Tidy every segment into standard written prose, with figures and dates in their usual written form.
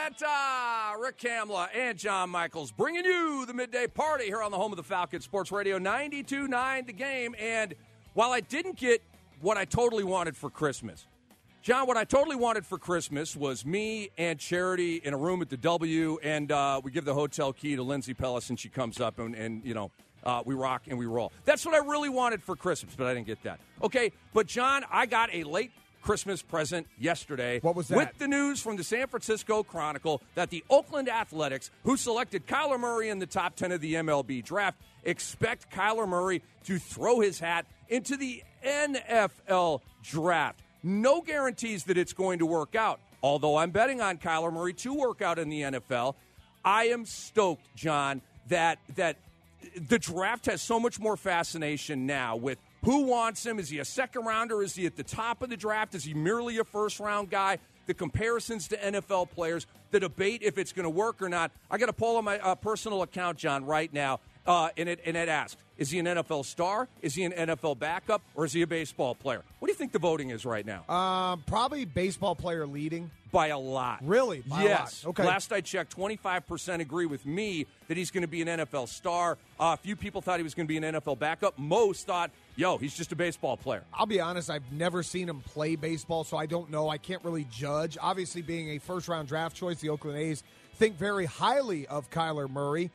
Rick Kamla and John Michaels bringing you the midday party here on the home of the Falcons Sports Radio 92.9 The Game. And while I didn't get what I totally wanted for Christmas, John, what I totally wanted for Christmas was me and Charity in a room at the W, and we give the hotel key to Lindsay Pellis, and she comes up, and we rock and we roll. That's what I really wanted for Christmas, but I didn't get that. Okay, but John, I got a late Christmas present yesterday. What was that? With the news from the San Francisco Chronicle that the Oakland Athletics, who selected Kyler Murray in the top 10 of the MLB draft, expect Kyler Murray to throw his hat into the NFL draft. No guarantees that it's going to work out. Although I'm betting on Kyler Murray to work out in the NFL, I am stoked, John, that the draft has so much more fascination now with who wants him. Is he a second-rounder? Is he at the top of the draft? Is he merely a first-round guy? The comparisons to NFL players, the debate if it's going to work or not. I got a poll on my personal account, John, right now, and it asks, is he an NFL star? Is he an NFL backup? Or is he a baseball player? What do you think the voting is right now? Probably baseball player leading. By a lot. Really? By yes. a lot. Okay. Last I checked, 25% agree with me that he's going to be an NFL star. A few people thought he was going to be an NFL backup. Most thought, he's just a baseball player. I'll be honest, I've never seen him play baseball, so I don't know. I can't really judge. Obviously, being a first-round draft choice, the Oakland A's think very highly of Kyler Murray.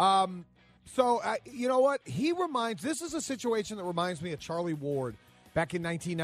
So, you know what? This is a situation that reminds me of Charlie Ward back in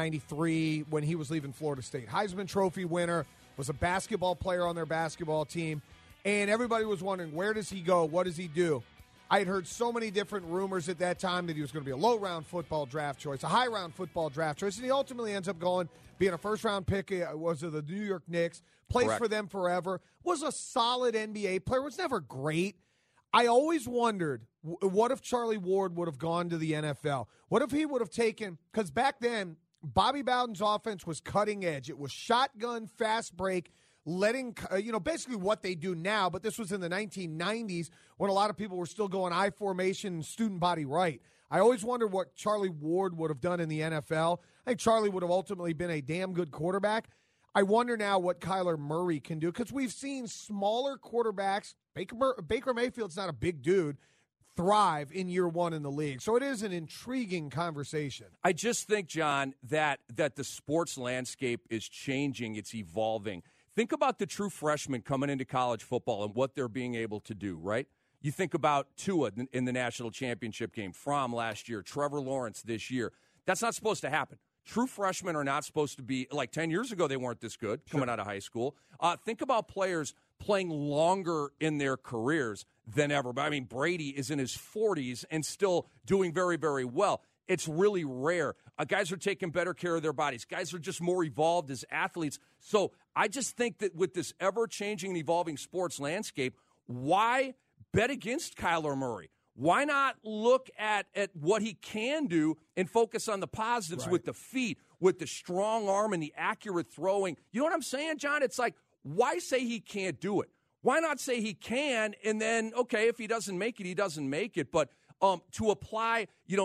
1993 when he was leaving Florida State. Heisman Trophy winner, was a basketball player on their basketball team, and everybody was wondering, where does he go? What does he do? I had heard so many different rumors at that time that he was going to be a low-round football draft choice, a high-round football draft choice, and he ultimately ends up being a first-round pick, was of the New York Knicks, plays Correct. for them forever, was a solid NBA player, was never great. I always wondered, what if Charlie Ward would have gone to the NFL? What if he would have taken – because back then, Bobby Bowden's offense was cutting edge. It was shotgun, fast break, letting basically what they do now, but this was in the 1990s when a lot of people were still going I formation and student body right. I always wondered what Charlie Ward would have done in the NFL. I think Charlie would have ultimately been a damn good quarterback. I wonder now what Kyler Murray can do because we've seen smaller quarterbacks. Baker Mayfield's not a big dude. Thrive in year one in the league. So it is an intriguing conversation. I just think, John, that the sports landscape is changing. It's evolving. Think about the true freshmen coming into college football and what they're being able to do, right? You think about Tua in the national championship game, Fromm last year, Trevor Lawrence this year. That's not supposed to happen. True freshmen are not supposed to be, like 10 years ago, they weren't this good coming out of high school. Think about players playing longer in their careers than ever. But I mean, Brady is in his 40s and still doing very, very well. It's really rare. Guys are taking better care of their bodies. Guys are just more evolved as athletes. So I just think that with this ever-changing and evolving sports landscape, why bet against Kyler Murray? Why not look at what he can do and focus on the positives with the feet, with the strong arm and the accurate throwing? You know what I'm saying, John? It's like, why say he can't do it? Why not say he can, and then, okay, if he doesn't make it, he doesn't make it. But to apply,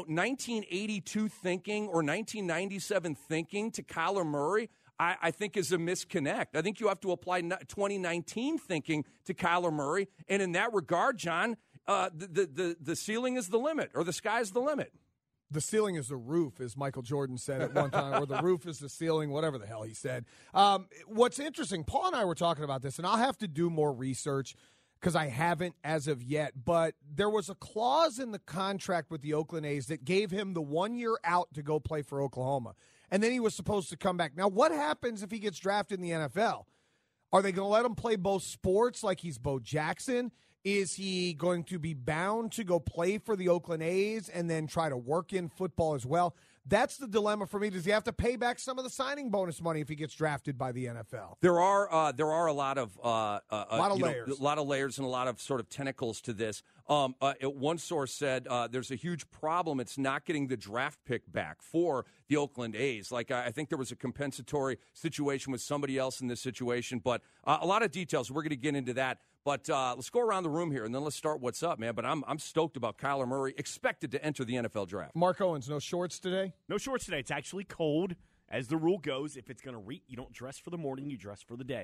1982 thinking or 1997 thinking to Kyler Murray, I think is a misconnect. I think you have to apply 2019 thinking to Kyler Murray. And in that regard, John, the ceiling is the limit, or the sky's the limit. The ceiling is the roof, as Michael Jordan said at one time, or the roof is the ceiling, whatever the hell he said. What's interesting, Paul and I were talking about this, and I'll have to do more research because I haven't as of yet, but there was a clause in the contract with the Oakland A's that gave him the 1 year out to go play for Oklahoma, and then he was supposed to come back. Now, what happens if he gets drafted in the NFL? Are they going to let him play both sports like he's Bo Jackson? Is he going to be bound to go play for the Oakland A's and then try to work in football as well? That's the dilemma for me. Does he have to pay back some of the signing bonus money if he gets drafted by the NFL? There are a lot of layers, a lot of layers, and a lot of sort of tentacles to this. One source said there's a huge problem. It's not getting the draft pick back for the Oakland A's. Like I think there was a compensatory situation with somebody else in this situation, but a lot of details. We're going to get into that. But let's go around the room here, and then let's start what's up, man. But I'm stoked about Kyler Murray, expected to enter the NFL draft. Mark Owens, no shorts today? No shorts today. It's actually cold. As the rule goes, if it's going to you don't dress for the morning, you dress for the day.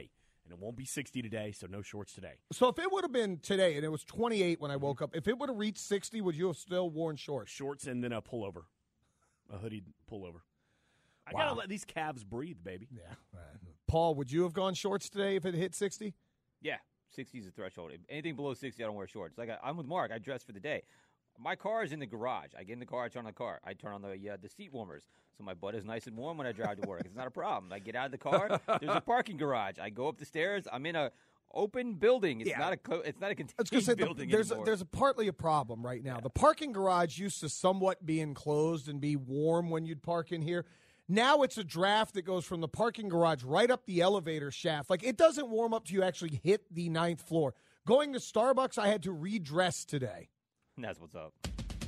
And it won't be 60 today, so no shorts today. So if it would have been today, and it was 28 when I woke up, if it would have reached 60, would you have still worn shorts? Shorts and then a pullover, a hoodie pullover. I Wow. got to let these calves breathe, baby. Yeah. Paul, would you have gone shorts today if it hit 60? Yeah, 60 is the threshold. Anything below 60, I don't wear shorts. Like I'm with Mark. I dress for the day. My car is in the garage. I get in the car, I turn on the car. I turn on the seat warmers, so my butt is nice and warm when I drive to work. It's not a problem. I get out of the car. There's a parking garage. I go up the stairs. I'm in a open building. It's not a contained building anymore. There's partly a problem right now. The parking garage used to somewhat be enclosed and be warm when you'd park in here. Now it's a draft that goes from the parking garage right up the elevator shaft. Like, it doesn't warm up till you actually hit the 9th floor. Going to Starbucks, I had to redress today. And that's what's up.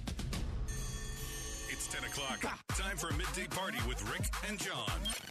It's 10 o'clock. Time for a midday party with Rick and John.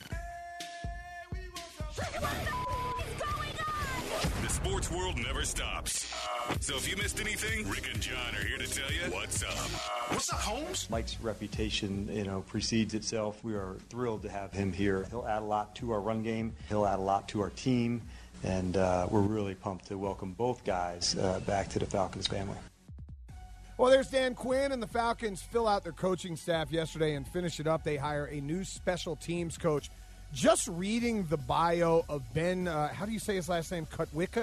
The sports world never stops. So if you missed anything, Rick and John are here to tell you what's up. What's up, Holmes? Mike's reputation, precedes itself. We are thrilled to have him here. He'll add a lot to our run game. He'll add a lot to our team. And we're really pumped to welcome both guys back to the Falcons family. Well, there's Dan Quinn, and the Falcons fill out their coaching staff yesterday and finish it up. They hire a new special teams coach. Just reading the bio of Ben, how do you say his last name?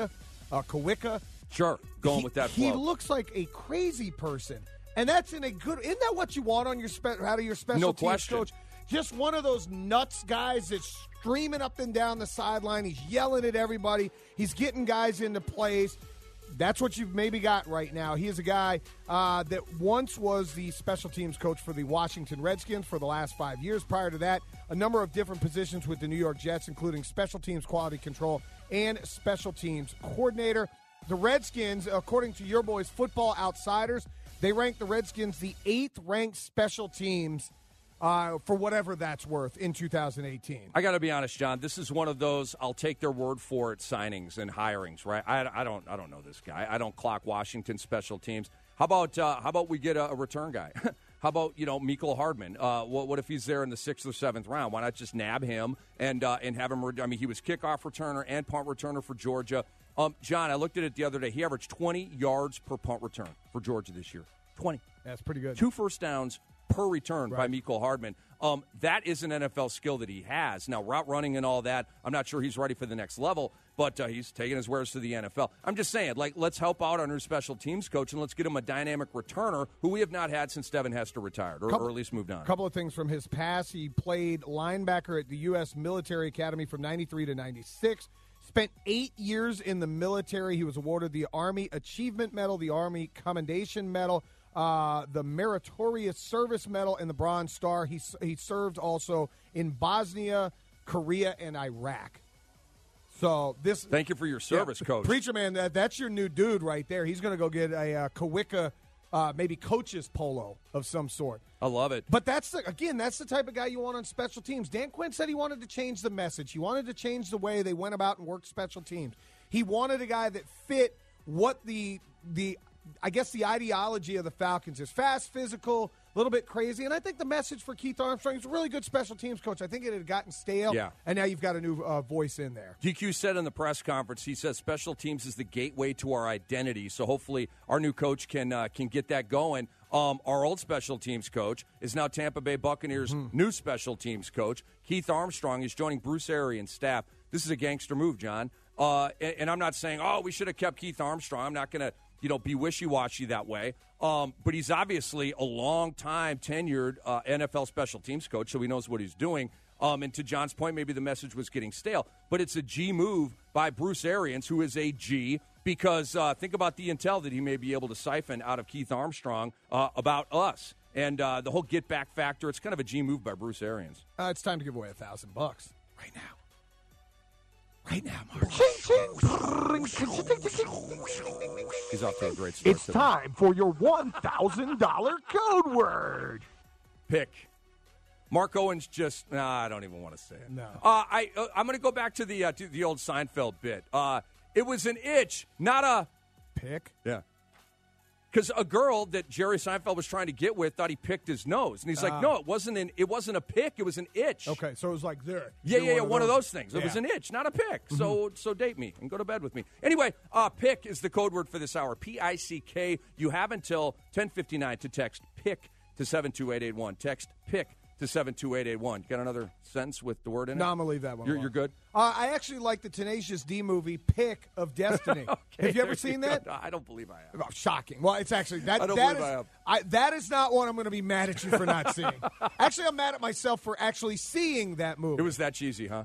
Kawika? Sure, going with that flow. He looks like a crazy person. And that's in a good – isn't that what you want on your out of your special teams coach? Just one of those nuts guys that's streaming up and down the sideline. He's yelling at everybody. He's getting guys into plays. That's what you've maybe got right now. He is a guy that once was the special teams coach for the Washington Redskins for the last 5 years. Prior to that, a number of different positions with the New York Jets, including special teams quality control and special teams coordinator. The Redskins, according to your boys, Football Outsiders, they ranked the Redskins the 8th ranked special teams for whatever that's worth in 2018. I got to be honest, John. This is one of those I'll take their word for it signings and hirings. Right? I don't know this guy. I don't clock Washington special teams. How about we get a return guy? How about Mecole Hardman? What if he's there in the 6th or 7th round? Why not just nab him and have him? I mean, he was kickoff returner and punt returner for Georgia. John, I looked at it the other day. He averaged 20 yards per punt return for Georgia this year. 20. That's pretty good. 2 first downs per return by Mecole Hardman. That is an NFL skill that he has. Now, route running and all that, I'm not sure he's ready for the next level, but he's taking his wares to the NFL. I'm just saying, let's help out our new special teams coach, and let's get him a dynamic returner who we have not had since Devin Hester retired, or at least moved on. A couple of things from his past. He played linebacker at the U.S. Military Academy from 93 to 96. Spent 8 years in the military. He was awarded the Army Achievement Medal, the Army Commendation Medal, the Meritorious Service Medal, and the Bronze Star. He served also in Bosnia, Korea, and Iraq. So this. Thank you for your service, Coach. Preacher man, that's your new dude right there. He's going to go get a Kawika, maybe coach's polo of some sort. I love it. But that's the type of guy you want on special teams. Dan Quinn said he wanted to change the message. He wanted to change the way they went about and worked special teams. He wanted a guy that fit what the ideology of the Falcons is. Fast, physical, a little bit crazy. And I think the message for Keith Armstrong is a really good special teams coach. I think it had gotten stale, and now you've got a new voice in there. DQ said in the press conference, he says special teams is the gateway to our identity. So hopefully our new coach can get that going. Our old special teams coach is now Tampa Bay Buccaneers' new special teams coach. Keith Armstrong is joining Bruce Arians' staff. This is a gangster move, John. And I'm not saying, we should have kept Keith Armstrong. I'm not going to be wishy-washy that way. But he's obviously a long-time, tenured NFL special teams coach, so he knows what he's doing. And to John's point, maybe the message was getting stale. But it's a G move by Bruce Arians, who is a G, because think about the intel that he may be able to siphon out of Keith Armstrong about us. And the whole get-back factor, it's kind of a G move by Bruce Arians. It's time to give away $1,000 right now. Right now, Mark. He's off to a great start. It's time for your $1,000 code word. Pick. Mark Owens just, I don't even want to say it. No. I'm going to go back to the old Seinfeld bit. It was an itch, not a pick. Yeah. Because a girl that Jerry Seinfeld was trying to get with thought he picked his nose, and he's like, "No, it wasn't a pick; it was an itch." Okay, so it was like there. Yeah, one of those things. It was Yeah. an itch, not a pick. So date me and go to bed with me. Anyway, pick is the code word for this hour. PICK. You have until 10:59 to text pick to 72881. Text pick to 72881. Got another sentence with the word in it? No, I'm going to leave that one You're alone. good? I actually like the Tenacious D movie, Pick of Destiny. Okay, have you ever there seen go. that? No, I don't believe I have. Oh, shocking. Well, it's actually that. I don't that believe is, I have. that is not one I'm going to be mad at you for not seeing. Actually, I'm mad at myself for actually seeing that movie. It was that cheesy, huh?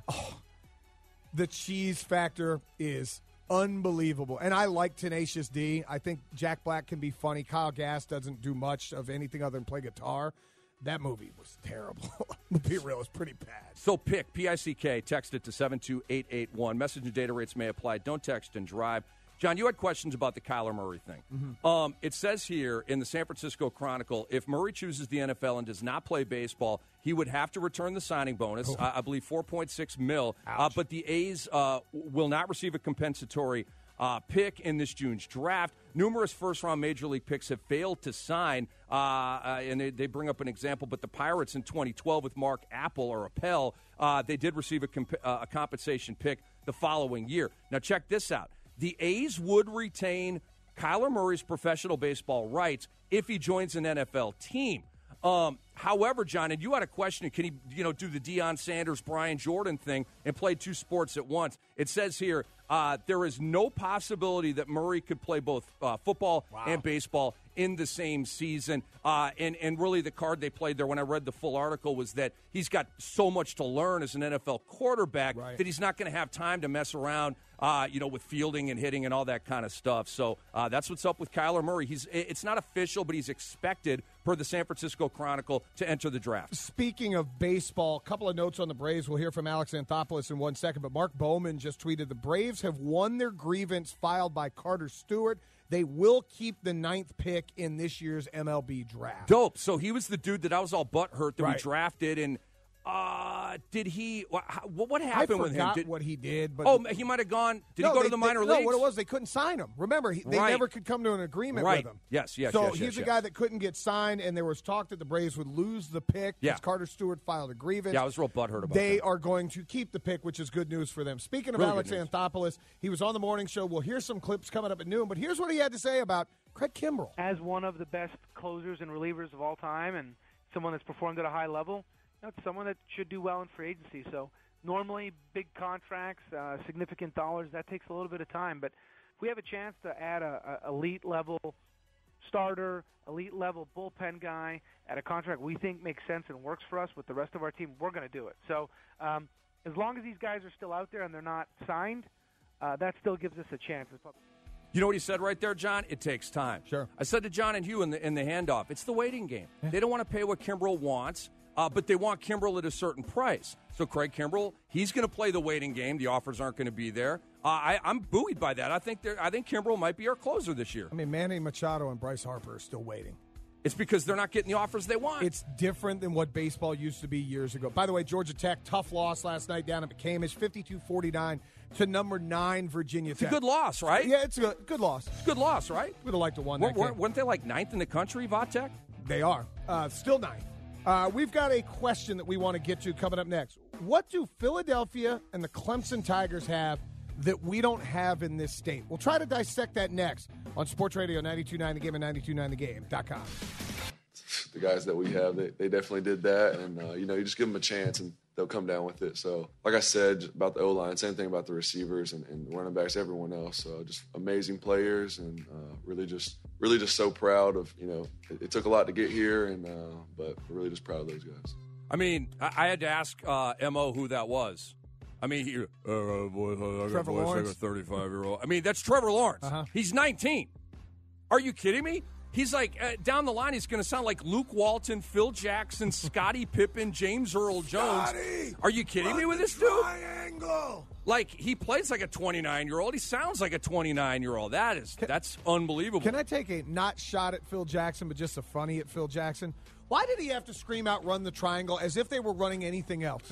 The cheese factor is unbelievable, and I like Tenacious D. I think Jack Black can be funny. Kyle Gass doesn't do much of anything other than play guitar. That movie was terrible. To be real, it's pretty bad. So pick, P-I-C-K, text it to 72881. Message and data rates may apply. Don't text and drive. John, you had questions about the Kyler Murray thing. It says here in the San Francisco Chronicle, if Murray chooses the NFL and does not play baseball, he would have to return the signing bonus, I believe $4.6 million. But the A's will not receive a compensatory pick in this June's draft. Numerous first-round Major League picks have failed to sign, and they bring up an example, but the Pirates in 2012 with Mark Appel, they did receive a compensation pick the following year. Now, check this out. The A's would retain Kyler Murray's professional baseball rights if he joins an NFL team. However, John, and you had a question, can he, do the Deion Sanders, Brian Jordan thing and play two sports at once? It says here, there is no possibility that Murray could play both football and baseball in the same season. And really the card they played there when I read the full article was that he's got so much to learn as an NFL quarterback that he's not going to have time to mess around, with fielding and hitting and all that kind of stuff. So that's what's up with Kyler Murray. It's not official, but he's expected, per the San Francisco Chronicle, to enter the draft. Speaking of baseball, a couple of notes on the Braves. We'll hear from Alex Anthopoulos in 1 second, but Mark Bowman just tweeted the Braves have won their grievance filed by Carter Stewart. They will keep the 9th pick in this year's MLB draft. Dope. So he was the dude that I was all butthurt that we Right. drafted, and did he? What happened with him? I forgot what he did. But he might have gone. Did he go to the minor leagues? No, what it was, they couldn't sign him. Remember, they Right. never could come to an agreement Right. with him. Yes. So he's a guy that couldn't get signed, and there was talk that the Braves would lose the pick because Carter Stewart filed a grievance. Yeah, I was real butthurt about They that. are going to keep the pick, which is good news for them. Speaking of Really Alex good news. Anthopoulos, he was on the morning show. We'll hear some clips coming up at noon, but here's what he had to say about Craig Kimbrell. As one of the best closers and relievers of all time and someone that's performed at a high level, it's someone that should do well in free agency. So normally big contracts, significant dollars, that takes a little bit of time. But if we have a chance to add a elite-level starter, elite-level bullpen guy at a contract we think makes sense and works for us with the rest of our team, we're going to do it. So as long as these guys are still out there and they're not signed, that still gives us a chance. You know what he said right there, John? It takes time. Sure. I said to John and Hugh in the handoff, it's the waiting game. They don't want to pay what Kimbrell wants, but they want Kimbrell at a certain price. So Craig Kimbrell, he's going to play the waiting game. The offers aren't going to be there. I'm buoyed by that. I think Kimbrell might be our closer this year. I mean, Manny Machado and Bryce Harper are still waiting. It's because they're not getting the offers they want. It's different than what baseball used to be years ago. By the way, Georgia Tech, tough loss last night down at McCamish, 52-49 to number 9 Virginia Tech. It's a good loss, right? Yeah, it's a good loss. Good loss, right? Would have liked to won that game. Weren't they like 9th in the country, Vatek? They are. Still 9th. We've got a question that we want to get to coming up next. What do Philadelphia and the Clemson Tigers have that we don't have in this state? We'll try to dissect that next on Sports Radio 92.9 The Game and 92.9thegame.com. The guys that we have, they definitely did that, and you just give them a chance and they'll come down with it. So, like I said about the O-line, same thing about the receivers and running backs, everyone else. So, just amazing players, and really just so proud of It took a lot to get here, and but we're really just proud of those guys. I mean, I had to ask Mo who that was. I mean, Trevor Lawrence, like a 35-year-old. I mean, that's Trevor Lawrence. Uh-huh. He's 19. Are you kidding me? He's like, down the line, he's going to sound like Luke Walton, Phil Jackson, Scottie Pippen, James Earl Jones. Are you kidding me with this dude? Triangle. Like, he plays like a 29-year-old. He sounds like a 29-year-old. That's unbelievable. Can I take a not shot at Phil Jackson, but just a funny at Phil Jackson? Why did he have to scream out, run the triangle, as if they were running anything else?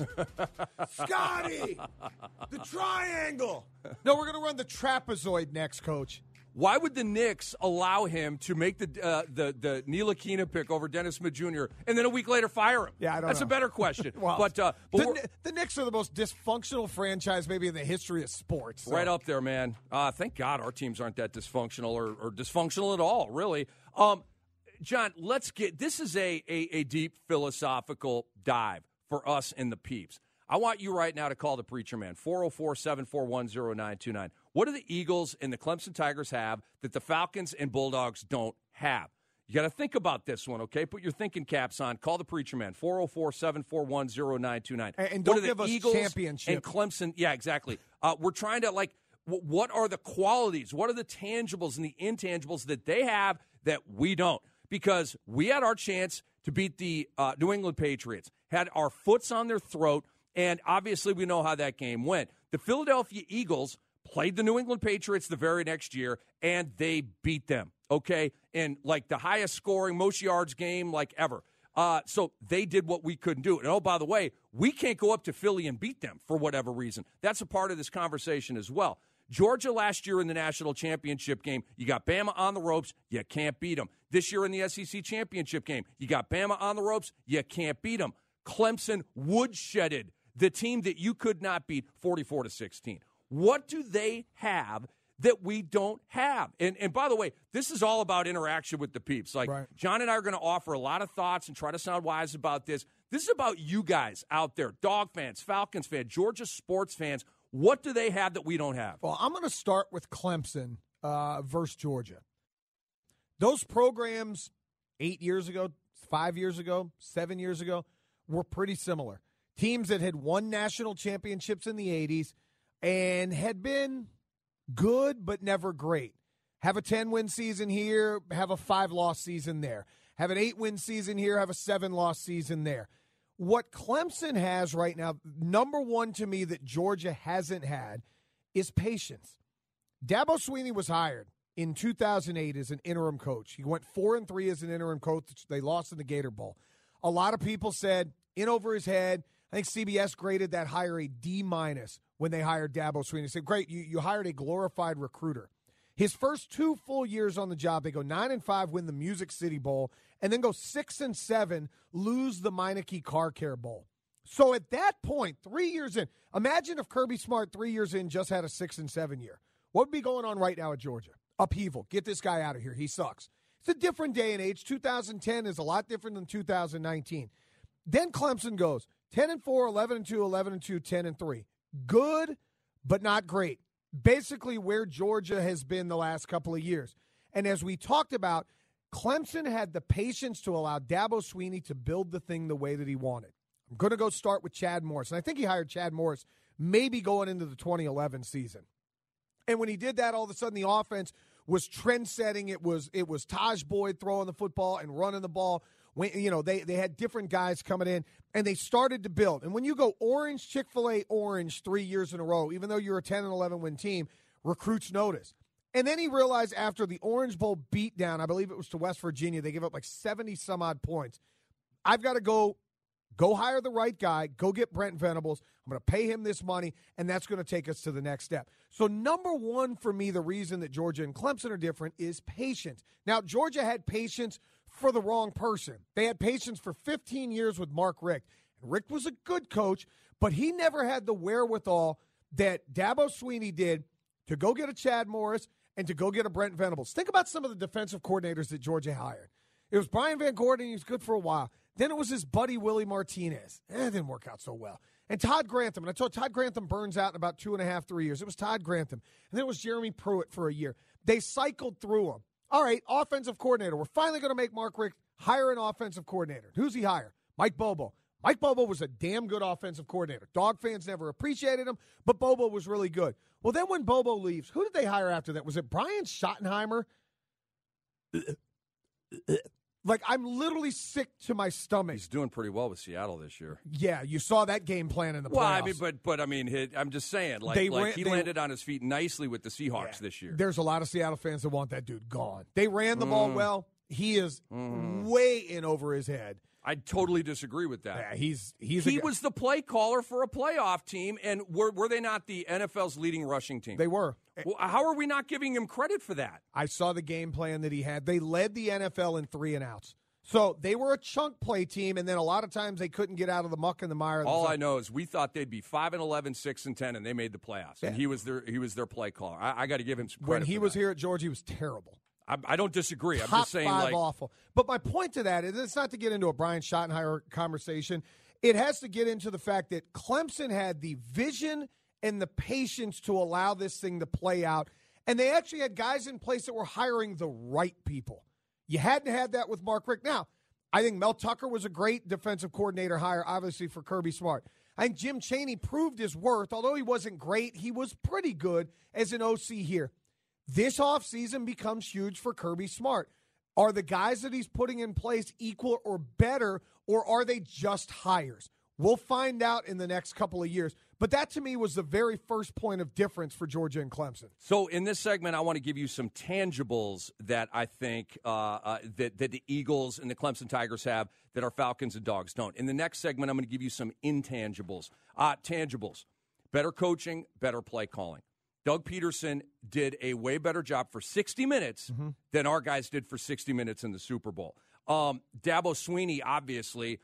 Scotty, the triangle. No, we're going to run the trapezoid next, Coach. Why would the Knicks allow him to make the Ntilikina pick over Dennis Smith Jr. and then a week later fire him? Yeah, I don't That's know. a better question. Well, but the Knicks are the most dysfunctional franchise maybe in the history of sports. So. Right up there, man. Thank God our teams aren't that dysfunctional or dysfunctional at all, really. John, this is a deep philosophical dive for us and the peeps. I want you right now to call the Preacher Man, 404-741-0929. What do the Eagles and the Clemson Tigers have that the Falcons and Bulldogs don't have? You got to think about this one, okay? Put your thinking caps on. Call the Preacher Man, 404-741-0929. And don't what are give the us Eagles championship. and Clemson? Yeah, exactly. We're trying to, what are the qualities? What are the tangibles and the intangibles that they have that we don't? Because we had our chance to beat the New England Patriots, had our foots on their throat, and obviously we know how that game went. The Philadelphia Eagles played the New England Patriots the very next year, and they beat them, okay? In, the highest scoring, most yards game, ever. So they did what we couldn't do. And, oh, by the way, we can't go up to Philly and beat them for whatever reason. That's a part of this conversation as well. Georgia last year in the national championship game, you got Bama on the ropes, you can't beat them. This year in the SEC championship game, you got Bama on the ropes, you can't beat them. Clemson woodshedded the team that you could not beat 44-16. What do they have that we don't have? And by the way, this is all about interaction with the peeps. Right. John and I are going to offer a lot of thoughts and try to sound wise about this. This is about you guys out there, Dog fans, Falcons fans, Georgia sports fans. What do they have that we don't have? Well, I'm going to start with Clemson versus Georgia. Those programs 8 years ago, 5 years ago, 7 years ago were pretty similar. Teams that had won national championships in the 80s and had been good but never great. Have a 10-win season here, have a 5-loss season there. Have an 8-win season here, have a 7-loss season there. What Clemson has right now, number one to me that Georgia hasn't had, is patience. Dabo Swinney was hired in 2008 as an interim coach. He went 4-3 as an interim coach. They lost in the Gator Bowl. A lot of people said, in over his head. I think CBS graded that hire a D- when they hired Dabo Swinney. They said, great, you hired a glorified recruiter. His first 2 full years on the job, they go 9-5, win the Music City Bowl, and then go 6-7, lose the Meineke Car Care Bowl. So at that point, 3 years in, imagine if Kirby Smart 3 years in just had a 6-7 year. What would be going on right now at Georgia? Upheaval. Get this guy out of here. He sucks. It's a different day and age. 2010 is a lot different than 2019. Then Clemson goes 10-4, 11-2, 11-2, 10-3. Good, but not great. Basically where Georgia has been the last couple of years. And as we talked about, Clemson had the patience to allow Dabo Swinney to build the thing the way that he wanted. I'm going to go start with Chad Morris. And I think he hired Chad Morris maybe going into the 2011 season. And when he did that, all of a sudden the offense was trend-setting. It was Taj Boyd throwing the football and running the ball. When, they had different guys coming in, and they started to build. And when you go orange, Chick-fil-A orange 3 years in a row, even though you're a 10-11 win team, recruits notice. And then he realized after the Orange Bowl beatdown, I believe it was to West Virginia, they gave up 70-some-odd points. I've got to go hire the right guy, go get Brent Venables. I'm going to pay him this money, and that's going to take us to the next step. So number one for me, the reason that Georgia and Clemson are different is patience. Now, Georgia had patience for the wrong person. They had patience for 15 years with Mark Richt. And Richt was a good coach, but he never had the wherewithal that Dabo Swinney did to go get a Chad Morris and to go get a Brent Venables. Think about some of the defensive coordinators that Georgia hired. It was Brian Van Gordon. He was good for a while. Then it was his buddy Willie Martinez. It didn't work out so well. And Todd Grantham. And I told Todd Grantham burns out in about 2.5, 3 years. It was Todd Grantham. And then it was Jeremy Pruitt for a year. They cycled through them. All right, offensive coordinator. We're finally going to make Mark Richt hire an offensive coordinator. Who's he hire? Mike Bobo. Mike Bobo was a damn good offensive coordinator. Dog fans never appreciated him, but Bobo was really good. Well, then when Bobo leaves, who did they hire after that? Was it Brian Schottenheimer? I'm literally sick to my stomach. He's doing pretty well with Seattle this year. Yeah, you saw that game plan in the playoffs. Well, I mean, I'm just saying, he landed on his feet nicely with the Seahawks this year. There's a lot of Seattle fans that want that dude gone. They ran the ball well. He is way in over his head. I totally disagree with that. Yeah, he was the play caller for a playoff team, and were they not the NFL's leading rushing team? They were. Well, how are we not giving him credit for that? I saw the game plan that he had. They led the NFL in 3-and-outs. So they were a chunk play team, and then a lot of times they couldn't get out of the muck and the mire. All I know is we thought they'd be 5-11, 6-10, and they made the playoffs. Yeah. And he was their play caller. I got to give him some credit. When he was here at Georgia, he was terrible. I don't disagree. Top I'm just saying, five awful. But my point to that is, it's not to get into a Brian Schottenheimer conversation. It has to get into the fact that Clemson had the vision and the patience to allow this thing to play out, and they actually had guys in place that were hiring the right people. You hadn't had that with Mark Richt. Now, I think Mel Tucker was a great defensive coordinator hire, obviously, for Kirby Smart. I think Jim Chaney proved his worth. Although he wasn't great, he was pretty good as an OC here. This offseason becomes huge for Kirby Smart. Are the guys that he's putting in place equal or better, or are they just hires? We'll find out in the next couple of years. But that, to me, was the very first point of difference for Georgia and Clemson. So in this segment, I want to give you some tangibles that I think that the Eagles and the Clemson Tigers have that our Falcons and Dogs don't. In the next segment, I'm going to give you some intangibles. Tangibles, better coaching, better play calling. Doug Peterson did a way better job for 60 minutes than our guys did for 60 minutes in the Super Bowl. Dabo Swinney, obviously,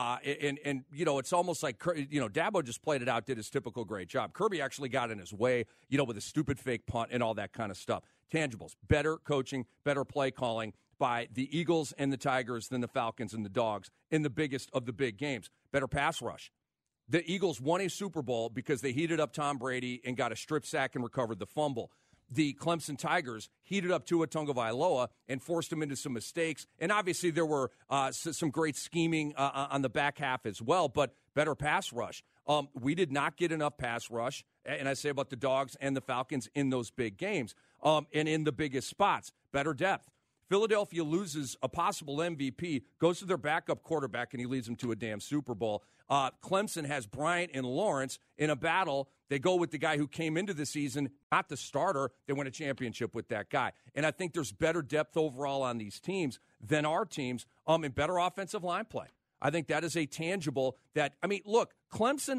and it's almost like, Dabo just played it out, did his typical great job. Kirby actually got in his way, with a stupid fake punt and all that kind of stuff. Tangibles, better coaching, better play calling by the Eagles and the Tigers than the Falcons and the Dogs in the biggest of the big games. Better pass rush. The Eagles won a Super Bowl because they heated up Tom Brady and got a strip sack and recovered the fumble. The Clemson Tigers heated up Tua Tagovailoa and forced him into some mistakes. And obviously there were some great scheming on the back half as well, but better pass rush. We did not get enough pass rush, and I say about the Dogs and the Falcons in those big games and in the biggest spots. Better depth. Philadelphia loses a possible MVP, goes to their backup quarterback, and he leads them to a damn Super Bowl. Clemson has Bryant and Lawrence in a battle. They go with the guy who came into the season, not the starter. They win a championship with that guy. And I think there's better depth overall on these teams than our teams and better offensive line play. I think that is a tangible that, look, Clemson,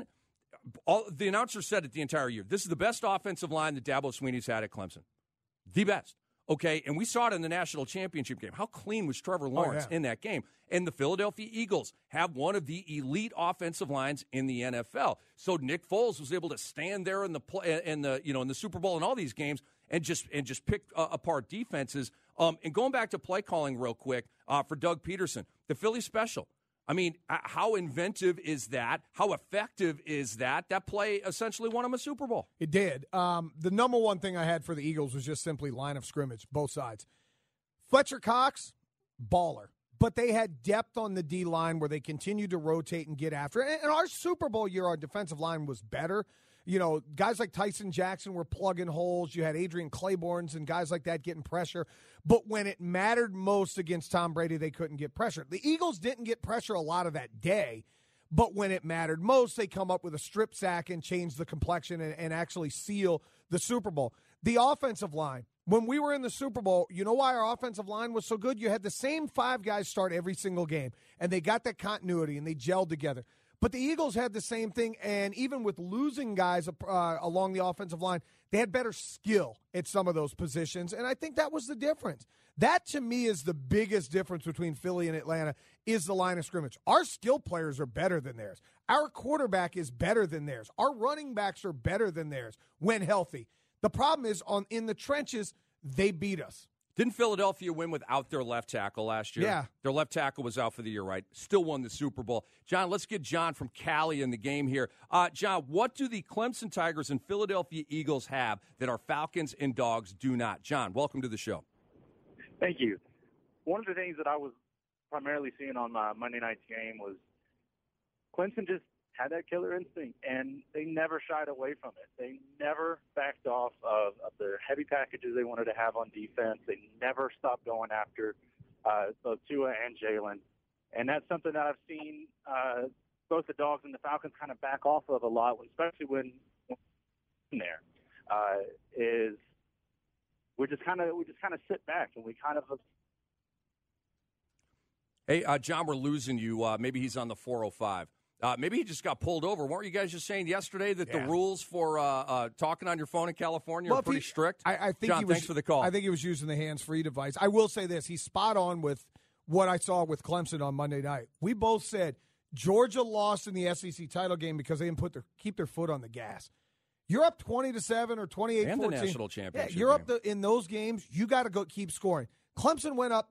the announcer said it the entire year, this is the best offensive line that Dabo Swinney's had at Clemson. The best. Okay, and we saw it in the national championship game. How clean was Trevor Lawrence in that game? And the Philadelphia Eagles have one of the elite offensive lines in the NFL. So Nick Foles was able to stand there in the Super Bowl and all these games and just pick apart defenses. And going back to play calling real quick for Doug Peterson, the Philly special. How inventive is that? How effective is that? That play essentially won him a Super Bowl. It did. The number one thing I had for the Eagles was just simply line of scrimmage, both sides. Fletcher Cox, baller. But they had depth on the D-line where they continued to rotate and get after it. And our Super Bowl year, our defensive line was better. Guys like Tyson Jackson were plugging holes. You had Adrian Claiborne's and guys like that getting pressure. But when it mattered most against Tom Brady, they couldn't get pressure. The Eagles didn't get pressure a lot of that day. But when it mattered most, they come up with a strip sack and change the complexion and actually seal the Super Bowl. The offensive line. When we were in the Super Bowl, you know why our offensive line was so good? You had the same 5 guys start every single game, and they got that continuity, and they gelled together. But the Eagles had the same thing, and even with losing guys along the offensive line, they had better skill at some of those positions, and I think that was the difference. That, to me, is the biggest difference between Philly and Atlanta is the line of scrimmage. Our skill players are better than theirs. Our quarterback is better than theirs. Our running backs are better than theirs when healthy. The problem is in the trenches, they beat us. Didn't Philadelphia win without their left tackle last year? Yeah. Their left tackle was out for the year, right? Still won the Super Bowl. John, let's get John from Cali in the game here. John, what do the Clemson Tigers and Philadelphia Eagles have that our Falcons and Dogs do not? John, welcome to the show. Thank you. One of the things that I was primarily seeing on my Monday night's game was Clemson just had that killer instinct, and they never shied away from it. They never backed off of the heavy packages they wanted to have on defense. They never stopped going after both Tua and Jalen. And that's something that I've seen both the Dogs and the Falcons kind of back off of a lot, especially when there is we just kind of sit back and we kind of. Hey, John, we're losing you. Maybe he's on the 405. Maybe he just got pulled over. Weren't you guys just saying yesterday that the rules for talking on your phone in California are pretty strict? I think John, thanks for the call. I think he was using the hands-free device. I will say this. He's spot on with what I saw with Clemson on Monday night. We both said Georgia lost in the SEC title game because they didn't keep their foot on the gas. You're up 20-7 or 28-14. And the national championship. Yeah, you're up in those games. You got to go keep scoring. Clemson went up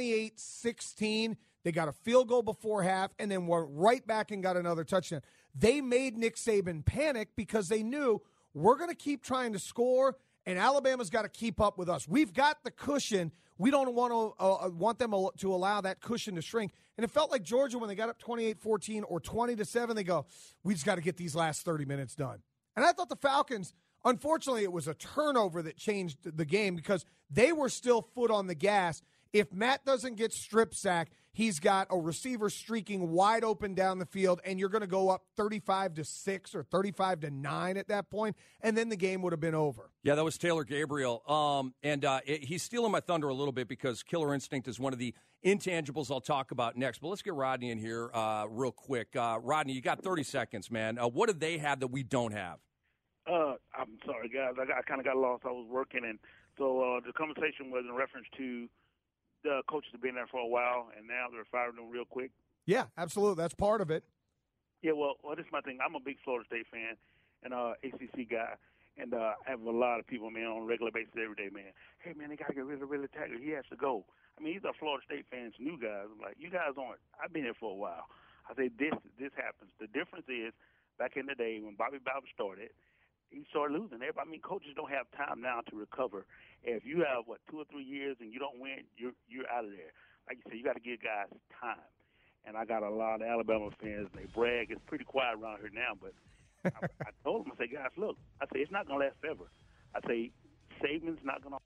28-16. They got a field goal before half and then went right back and got another touchdown. They made Nick Saban panic because they knew we're going to keep trying to score, and Alabama's got to keep up with us. We've got the cushion. We don't want them to allow that cushion to shrink. And it felt like Georgia, when they got up 28-14 or 20-7, they go, we just got to get these last 30 minutes done. And I thought the Falcons, unfortunately, it was a turnover that changed the game because they were still foot on the gas. If Matt doesn't get strip sacked, he's got a receiver streaking wide open down the field, and you're going to go up 35-6 or 35-9 at that point, and then the game would have been over. Yeah, that was Taylor Gabriel. He's stealing my thunder a little bit because Killer Instinct is one of the intangibles I'll talk about next. But let's get Rodney in here real quick. Rodney, you got 30 seconds, man. What do they have that we don't have? I'm sorry, guys. I kind of got lost. I was working, and so the conversation was in reference to the coaches have been there for a while, and now they're firing them real quick. Yeah, absolutely. That's part of it. Yeah, well, this is my thing. I'm a big Florida State fan and ACC guy, and I have a lot of people, man, on a regular basis every day, man. Hey, man, they got to get rid of Willie Taggart. He has to go. I mean, these are Florida State fans, new guys. I'm like, you guys aren't. I've been here for a while. I say this happens. The difference is back in the day when Bobby Bowden started, he started losing. Everybody, coaches don't have time now to recover. If you have 2 or 3 years and you don't win, you're out of there. Like you said, you got to give guys time. And I got a lot of Alabama fans. They brag. It's pretty quiet around here now, but I told them, I say, guys, look, I say it's not going to last forever. I say Saban's not going to.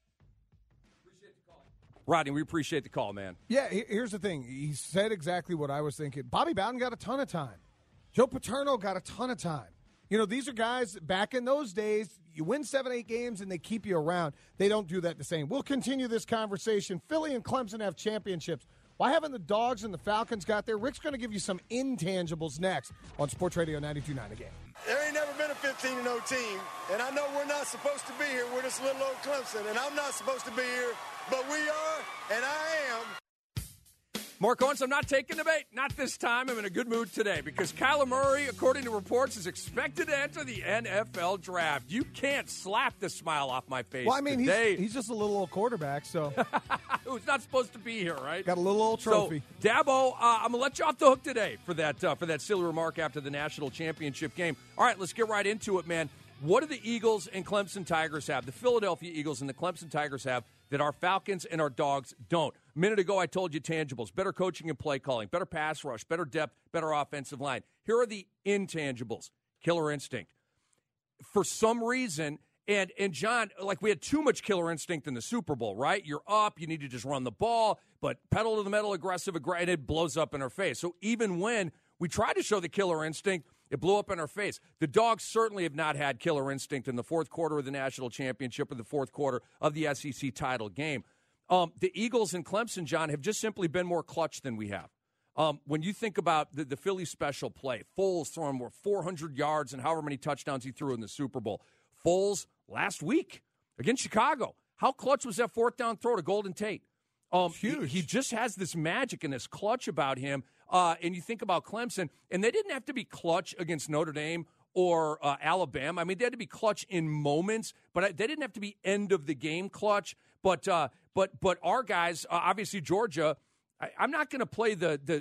Rodney, we appreciate the call, man. Yeah, here's the thing. He said exactly what I was thinking. Bobby Bowden got a ton of time. Joe Paterno got a ton of time. You know, these are guys back in those days, you win 7-8 games and they keep you around. They don't do that the same. We'll continue this conversation. Philly and Clemson have championships. Why haven't the Dogs and the Falcons got there? Rick's going to give you some intangibles next on Sports Radio 92.9 Again. There ain't never been a 15-0 team, and I know we're not supposed to be here. We're just little old Clemson, and I'm not supposed to be here, but we are, and I am. Mark Owens, I'm not taking the bait. Not this time. I'm in a good mood today because Kyler Murray, according to reports, is expected to enter the NFL draft. You can't slap the smile off my face. Well, I mean, today. he's just a little old quarterback, so. Who's not supposed to be here, right? Got a little old trophy. So, Dabo, I'm going to let you off the hook today for that silly remark after the national championship game. All right, let's get right into it, man. What do the Eagles and Clemson Tigers have? The Philadelphia Eagles and the Clemson Tigers have that our Falcons and our Dogs don't. A minute ago, I told you tangibles, better coaching and play calling, better pass rush, better depth, better offensive line. Here are the intangibles. Killer instinct. For some reason, and John, like we had too much killer instinct in the Super Bowl, right? You're up, you need to just run the ball, but pedal to the metal, aggressive, and it blows up in our face. So even when we try to show the killer instinct, it blew up in our face. The Dogs certainly have not had killer instinct in the fourth quarter of the national championship or the fourth quarter of the SEC title game. The Eagles and Clemson, John, have just simply been more clutch than we have. When you think about the Philly special play, Foles throwing more 400 yards and however many touchdowns he threw in the Super Bowl. Foles last week against Chicago. How clutch was that fourth down throw to Golden Tate? Huge. He just has this magic and this clutch about him. And you think about Clemson, and they didn't have to be clutch against Notre Dame or Alabama. I mean, they had to be clutch in moments, but they didn't have to be end of the game clutch. But our guys, obviously Georgia, I'm not going to play the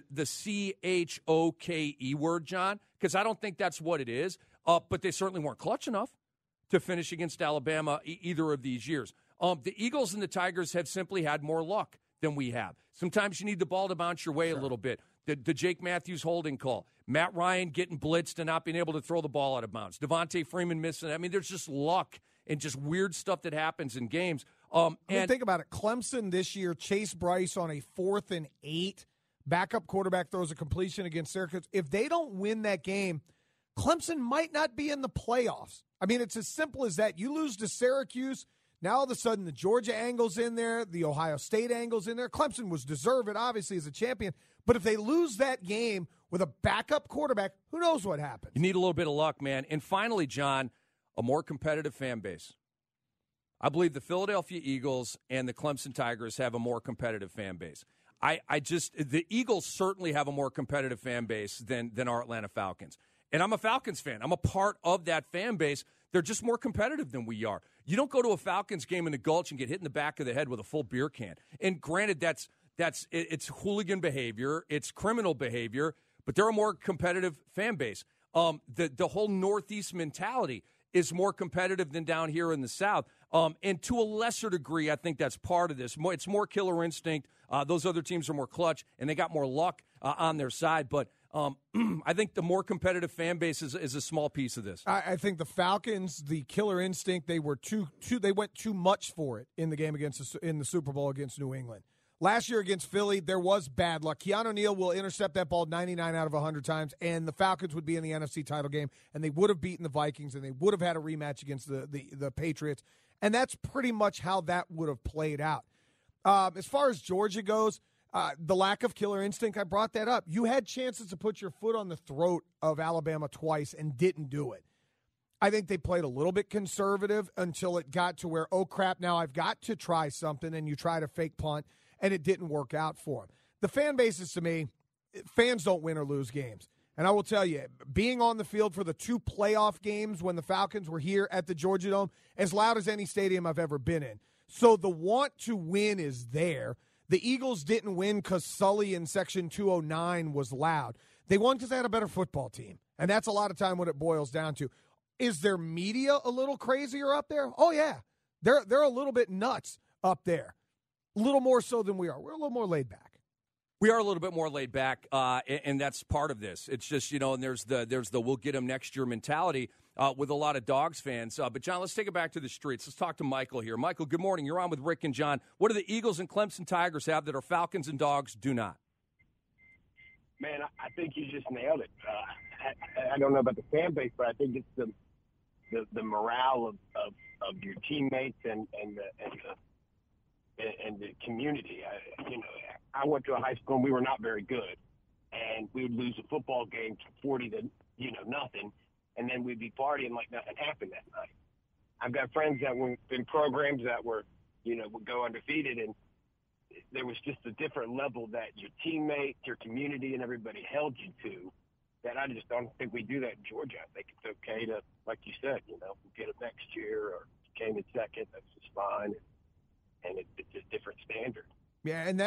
CHOKE word, John, because I don't think that's what it is. But they certainly weren't clutch enough to finish against Alabama either of these years. The Eagles and the Tigers have simply had more luck than we have. Sometimes you need the ball to bounce your way a little bit. The Jake Matthews holding call. Matt Ryan getting blitzed and not being able to throw the ball out of bounds. Devontae Freeman missing. I mean, there's just luck and just weird stuff that happens in games. And think about it. Clemson this year, Chase Bryce on a 4th and 8. Backup quarterback throws a completion against Syracuse. If they don't win that game, Clemson might not be in the playoffs. I mean, it's as simple as that. You lose to Syracuse, Now all of a sudden the Georgia angle's in there, the Ohio State angle's in there. Clemson was deserved, obviously, as a champion. But if they lose that game with a backup quarterback, who knows what happens? You need a little bit of luck, man. And finally, John, a more competitive fan base. I believe the Philadelphia Eagles and the Clemson Tigers have a more competitive fan base. The Eagles certainly have a more competitive fan base than our Atlanta Falcons. And I'm a Falcons fan. I'm a part of that fan base. They're just more competitive than we are. You don't go to a Falcons game in the Gulch and get hit in the back of the head with a full beer can. And granted, it's hooligan behavior, it's criminal behavior, but they're a more competitive fan base. The whole Northeast mentality is more competitive than down here in the South. And to a lesser degree, I think that's part of this. It's more killer instinct. Those other teams are more clutch, and they got more luck on their side. But I think the more competitive fan base is a small piece of this. I think the Falcons, the killer instinct, they went too much for it in the game in the Super Bowl against New England. Last year against Philly, there was bad luck. Keanu Neal will intercept that ball 99 out of 100 times, and the Falcons would be in the NFC title game, and they would have beaten the Vikings, and they would have had a rematch against the Patriots. And that's pretty much how that would have played out. As far as Georgia goes, the lack of killer instinct, I brought that up. You had chances to put your foot on the throat of Alabama twice and didn't do it. I think they played a little bit conservative until it got to where, oh, crap, now I've got to try something, and you try to fake punt, and it didn't work out for them. The fan bases, to me, fans don't win or lose games. And I will tell you, being on the field for the 2 playoff games when the Falcons were here at the Georgia Dome, as loud as any stadium I've ever been in. So the want to win is there. The Eagles didn't win because Sully in Section 209 was loud. They won because they had a better football team. And that's a lot of time what it boils down to. Is their media a little crazier up there? Oh, yeah. They're a little bit nuts up there. A little more so than we are. We're a little more laid back. We are a little bit more laid back, and that's part of this. It's just, and there's the we'll get them next year mentality with a lot of Dogs fans. But, John, let's take it back to the streets. Let's talk to Michael here. Michael, good morning. You're on with Rick and John. What do the Eagles and Clemson Tigers have that our Falcons and Dogs do not? Man, I think you just nailed it. I don't know about the fan base, but I think it's the morale of your teammates and the community. I went to a high school and we were not very good, and we would lose a football game 40 to nothing, and then we'd be partying like nothing happened that night. I've got friends that were in programs that were would go undefeated, and there was just a different level that your teammates, your community, and everybody held you to. That I just don't think we do that in Georgia. I think it's okay to, like you said, we'll get it next year, or came in second, that's just fine, and it's a different standard. Yeah, and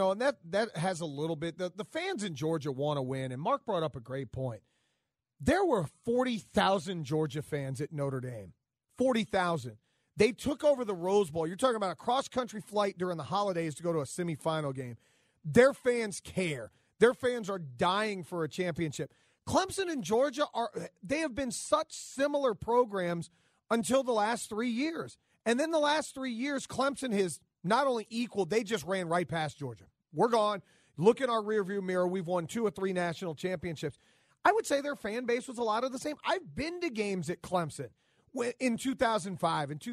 that has a little bit. The fans in Georgia want to win, and Mark brought up a great point. There were 40,000 Georgia fans at Notre Dame. 40,000. They took over the Rose Bowl. You're talking about a cross-country flight during the holidays to go to a semifinal game. Their fans care. Their fans are dying for a championship. Clemson and Georgia they have been such similar programs until the last 3 years. And then the last 3 years, Clemson has not only equaled, they just ran right past Georgia. We're gone. Look in our rearview mirror. We've won 2 or 3 national championships. I would say their fan base was a lot of the same. I've been to games at Clemson in 2005, in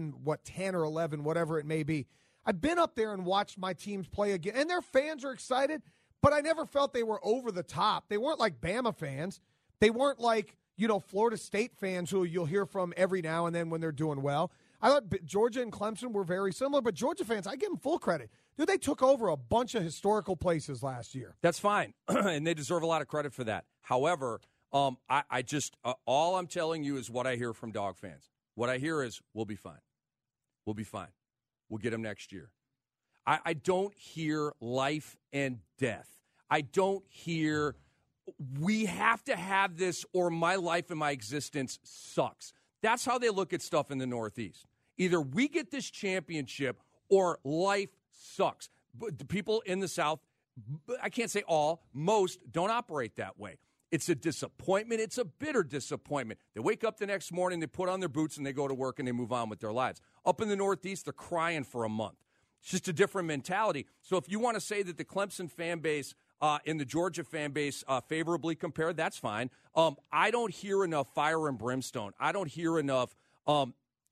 2010 or 11, whatever it may be. I've been up there and watched my teams play again, and their fans are excited, but I never felt they were over the top. They weren't like Bama fans. They weren't like, Florida State fans who you'll hear from every now and then when they're doing well. I thought Georgia and Clemson were very similar, but Georgia fans, I give them full credit. Dude, they took over a bunch of historical places last year. That's fine, and they deserve a lot of credit for that. However, I just all I'm telling you is what I hear from Dog fans. What I hear is, we'll be fine. We'll be fine. We'll get them next year. I don't hear life and death. I don't hear we have to have this or my life and my existence sucks. That's how they look at stuff in the Northeast. Either we get this championship or life sucks. But the people in the South, I can't say all, most don't operate that way. It's a disappointment. It's a bitter disappointment. They wake up the next morning, they put on their boots, and they go to work, and they move on with their lives. Up in the Northeast, they're crying for a month. It's just a different mentality. So if you want to say that the Clemson fan base and the Georgia fan base favorably compared, that's fine. I don't hear enough fire and brimstone. I don't hear enough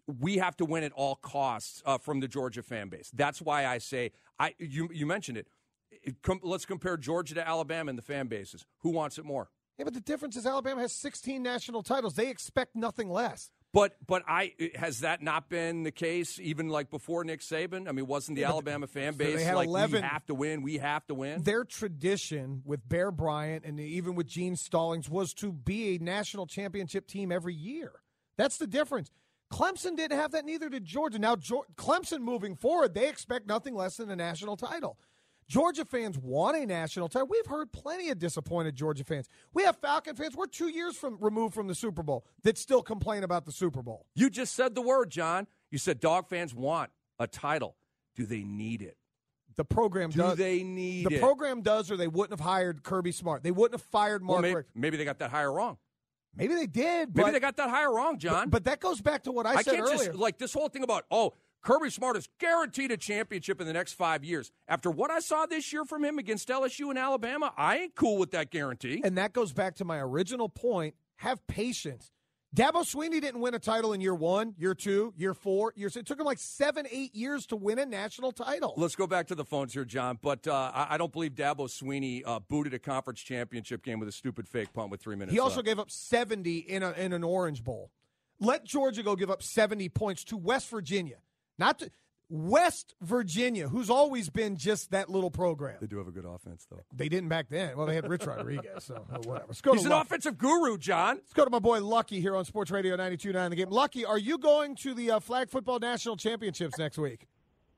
we have to win at all costs from the Georgia fan base. That's why I say, you mentioned it. Let's compare Georgia to Alabama in the fan bases. Who wants it more? Yeah, but the difference is Alabama has 16 national titles. They expect nothing less. But has that not been the case even like before Nick Saban? I mean, wasn't the Alabama fan base like 11, we have to win? Their tradition with Bear Bryant and even with Gene Stallings was to be a national championship team every year. That's the difference. Clemson didn't have that, neither did Georgia. Now, Clemson moving forward, they expect nothing less than a national title. Georgia fans want a national title. We've heard plenty of disappointed Georgia fans. We have Falcon fans. We're 2 years removed from the Super Bowl that still complain about the Super Bowl. You just said the word, John. You said Dog fans want a title. Do they need it? The program does. Do they need it? The program does, or they wouldn't have hired Kirby Smart. They wouldn't have fired Mark Richt. Maybe they got that hire wrong. Maybe they did. Maybe they got that hire wrong, John. But that goes back to what I said earlier. Just, like this whole thing about, Kirby Smart is guaranteed a championship in the next 5 years. After what I saw this year from him against LSU and Alabama, I ain't cool with that guarantee. And that goes back to my original point. Have patience. Dabo Swinney didn't win a title in year 1, year 2, year 4, year 6. It took him like 7-8 years to win a national title. Let's go back to the phones here, John. But I don't believe Dabo Swinney booted a conference championship game with a stupid fake punt with 3 minutes He also left. gave up 70 in an Orange Bowl. Let Georgia go give up 70 points to West Virginia. Not to West Virginia, who's always been just that little program. They do have a good offense, though. They didn't back then. Well, they had Rich Rodriguez, so whatever. He's an offensive guru, John. Let's go to my boy Lucky here on Sports Radio 92.9 The Game. Lucky, are you going to the Flag Football National Championships next week?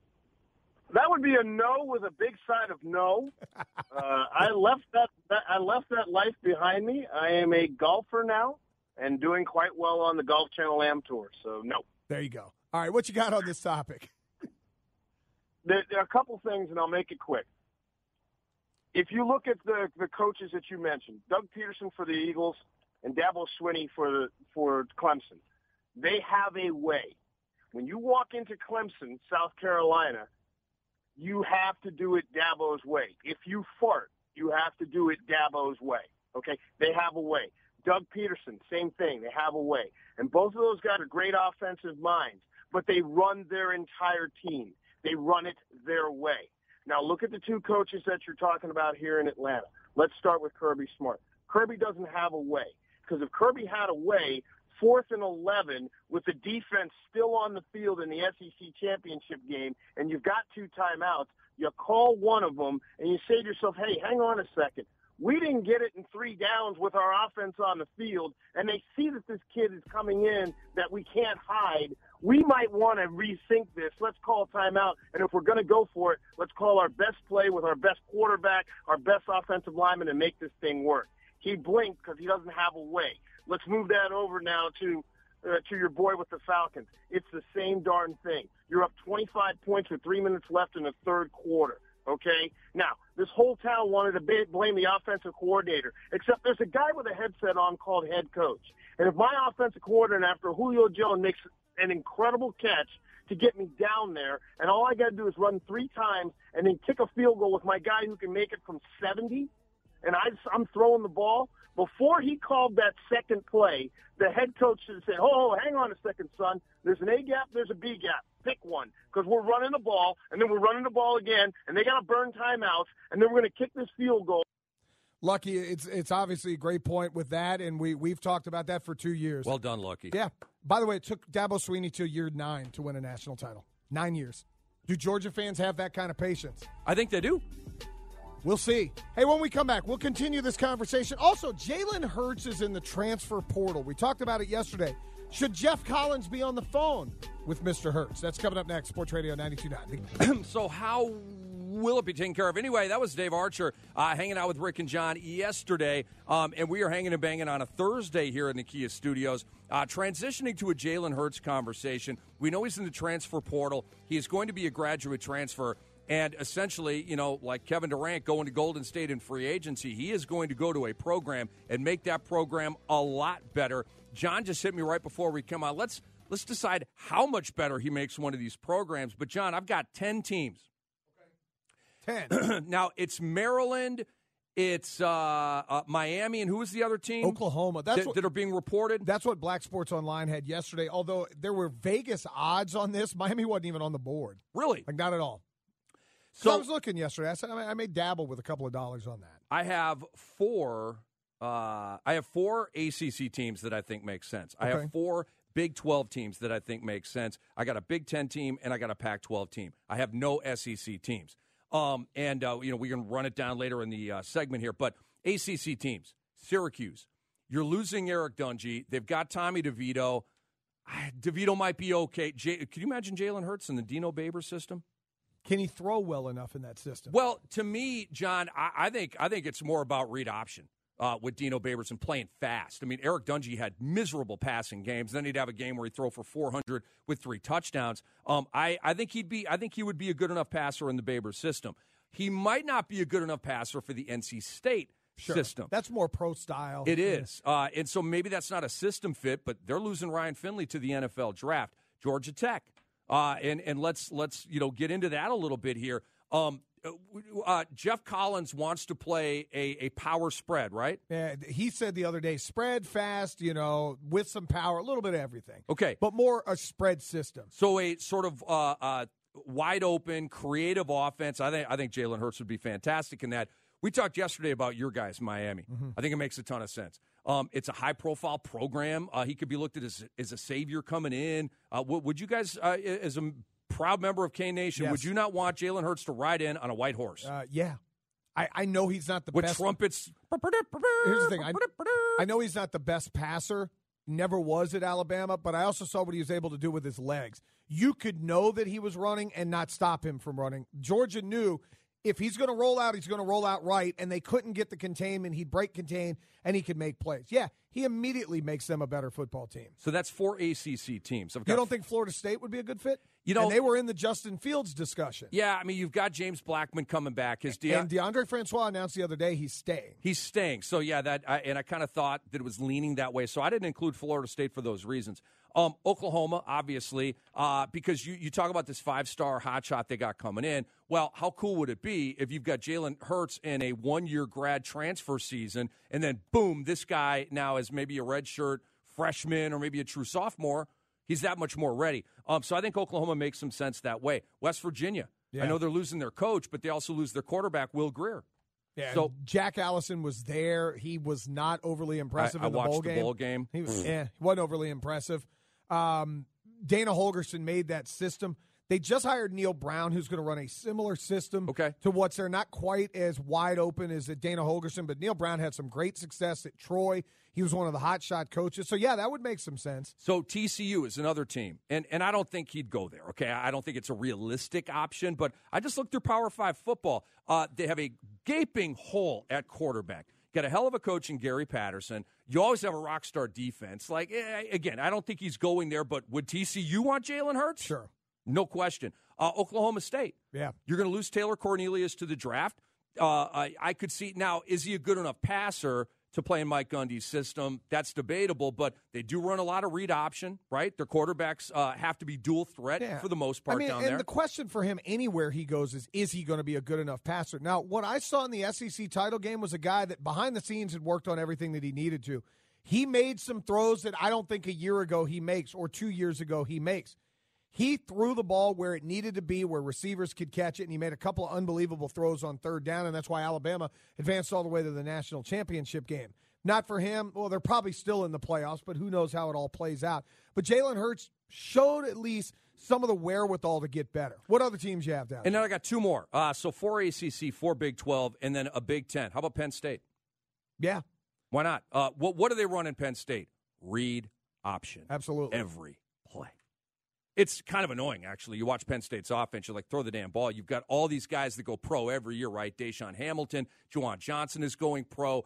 That would be a no with a big side of no. I left that life behind me. I am a golfer now and doing quite well on the Golf Channel Am Tour, so no. There you go. All right, what you got on this topic? There are a couple things, and I'll make it quick. If you look at the coaches that you mentioned, Doug Peterson for the Eagles and Dabo Swinney for Clemson, they have a way. When you walk into Clemson, South Carolina, you have to do it Dabo's way. If you fart, you have to do it Dabo's way. Okay? They have a way. Doug Peterson, same thing. They have a way. And both of those guys are great offensive minds, but they run their entire team. They run it their way. Now, look at the two coaches that you're talking about here in Atlanta. Let's start with Kirby Smart. Kirby doesn't have a way, because if Kirby had a way, 4th and 11 with the defense still on the field in the SEC championship game, and you've got 2 timeouts, you call one of them, and you say to yourself, hey, hang on a second. We didn't get it in 3 downs with our offense on the field, and they see that this kid is coming in that we can't hide. We might want to rethink this. Let's call a timeout, and if we're going to go for it, let's call our best play with our best quarterback, our best offensive lineman, and make this thing work. He blinked because he doesn't have a way. Let's move that over now to your boy with the Falcons. It's the same darn thing. You're up 25 points with 3 minutes left in the third quarter. Okay? Now, this whole town wanted to blame the offensive coordinator, except there's a guy with a headset on called head coach. And if my offensive coordinator, after Julio Jones, makes an incredible catch to get me down there, and all I got to do is run 3 times and then kick a field goal with my guy who can make it from 70, and I'm throwing the ball, before he called that second play, the head coach should say, oh, hang on a second, son. There's an A gap, there's a B gap. Pick one, because we're running the ball, and then we're running the ball again, and they got to burn timeouts, and then we're going to kick this field goal. Lucky, it's obviously a great point with that, and we've talked about that for 2 years. Well done, Lucky. Yeah. By the way, it took Dabo Swinney to year 9 to win a national title. 9 years. Do Georgia fans have that kind of patience? I think they do. We'll see. Hey, when we come back, we'll continue this conversation. Also, Jalen Hurts is in the transfer portal. We talked about it yesterday. Should Jeff Collins be on the phone with Mr. Hurts? That's coming up next. Sports Radio 92.9. So how will it be taken care of? Anyway, that was Dave Archer hanging out with Rick and John yesterday, and we are hanging and banging on a Thursday here in the Kia studios, transitioning to a Jalen Hurts conversation. We know he's in the transfer portal. He is going to be a graduate transfer. And essentially, like Kevin Durant going to Golden State in free agency, he is going to go to a program and make that program a lot better. John just hit me right before we come on. Let's decide how much better he makes one of these programs. But, John, I've got 10 teams. Okay. 10. Now, it's Maryland, It's Miami, and who was the other team? Oklahoma. That are being reported? That's what Black Sports Online had yesterday, although there were Vegas odds on this. Miami wasn't even on the board. Really? Like, not at all. So I was looking yesterday. I said I may dabble with a couple of dollars on that. I have four ACC teams that I think make sense. I have 4 Big 12 teams that I think make sense. I got a Big 10 team, and I got a Pac-12 team. I have no SEC teams. We can run it down later in the segment here. But ACC teams, Syracuse, you're losing Eric Dungey. They've got Tommy DeVito. DeVito might be okay. Can you imagine Jalen Hurts in the Dino Babers system? Can he throw well enough in that system? Well, to me, John, I think it's more about read option with Dino Babers and playing fast. I mean, Eric Dungey had miserable passing games. Then he'd have a game where he'd throw for 400 with 3 touchdowns. I think he would be a good enough passer in the Babers system. He might not be a good enough passer for the NC State system. That's more pro style. It is. And so maybe that's not a system fit, but they're losing Ryan Finley to the NFL draft. Georgia Tech. And let's get into that a little bit here. Jeff Collins wants to play a power spread, right? Yeah, he said the other day, spread fast, with some power, a little bit of everything. Okay. But more a spread system. So a sort of wide open, creative offense. I think Jalen Hurts would be fantastic in that. We talked yesterday about your guys, Miami. Mm-hmm. I think it makes a ton of sense. It's a high-profile program. He could be looked at as a savior coming in. Would you guys, as a proud member of K-Nation, yes, would you not want Jalen Hurts to ride in on a white horse? Yeah. I know he's not the with best. With trumpets. Here's the thing. I know he's not the best passer. Never was at Alabama, but I also saw what he was able to do with his legs. You could know that he was running and not stop him from running. Georgia knew if he's going to roll out, he's going to roll out right, and they couldn't get the containment. He'd break contain, and he could make plays. Yeah, he immediately makes them a better football team. So that's 4 ACC teams. You don't think Florida State would be a good fit? And they were in the Justin Fields discussion. Yeah, I mean, you've got James Blackman coming back. And DeAndre Francois announced the other day he's staying. He's staying. So, yeah, I kind of thought that it was leaning that way. So I didn't include Florida State for those reasons. Oklahoma, obviously, because you talk about this 5-star hotshot they got coming in. Well, how cool would it be if you've got Jalen Hurts in a 1-year grad transfer season, and then, boom, this guy now is maybe a redshirt freshman or maybe a true sophomore. He's that much more ready. So I think Oklahoma makes some sense that way. West Virginia, I know they're losing their coach, but they also lose their quarterback, Will Grier. Yeah, so Jack Allison was there. He was not overly impressive in the bowl game. I watched the bowl game. He wasn't overly impressive. Dana Holgorsen made that system. They just hired Neil Brown, who's going to run a similar system to what's there. Not quite as wide open as at Dana Holgorsen, but Neil Brown had some great success at Troy. He was one of the hotshot coaches. So, yeah, that would make some sense. So TCU is another team, and I don't think he'd go there, okay? I don't think it's a realistic option, but I just looked through Power 5 football. They have a gaping hole at quarterback. Got a hell of a coach in Gary Patterson. You always have a rock star defense. Again, I don't think he's going there, but would TCU want Jalen Hurts? Sure. No question. Oklahoma State. Yeah. You're going to lose Taylor Cornelius to the draft. I could see now, is he a good enough passer to play in Mike Gundy's system? That's debatable, but they do run a lot of read option, right? Their quarterbacks have to be dual threat for the most part down there. And the question for him anywhere he goes is he going to be a good enough passer? Now, what I saw in the SEC title game was a guy that behind the scenes had worked on everything that he needed to. He made some throws that I don't think a year ago he makes or 2 years ago he makes. He threw the ball where it needed to be, where receivers could catch it, and he made a couple of unbelievable throws on third down, and that's why Alabama advanced all the way to the national championship game. Not for him. Well, they're probably still in the playoffs, but who knows how it all plays out. But Jalen Hurts showed at least some of the wherewithal to get better. What other teams you have down there? And then I got 2 more. So 4 ACC, 4 Big 12, and then a Big 10. How about Penn State? Yeah. Why not? What do they run in Penn State? Read option. Absolutely. Every play. It's kind of annoying, actually. You watch Penn State's offense, you're like, throw the damn ball. You've got all these guys that go pro every year, right? Deshaun Hamilton, Juwan Johnson is going pro.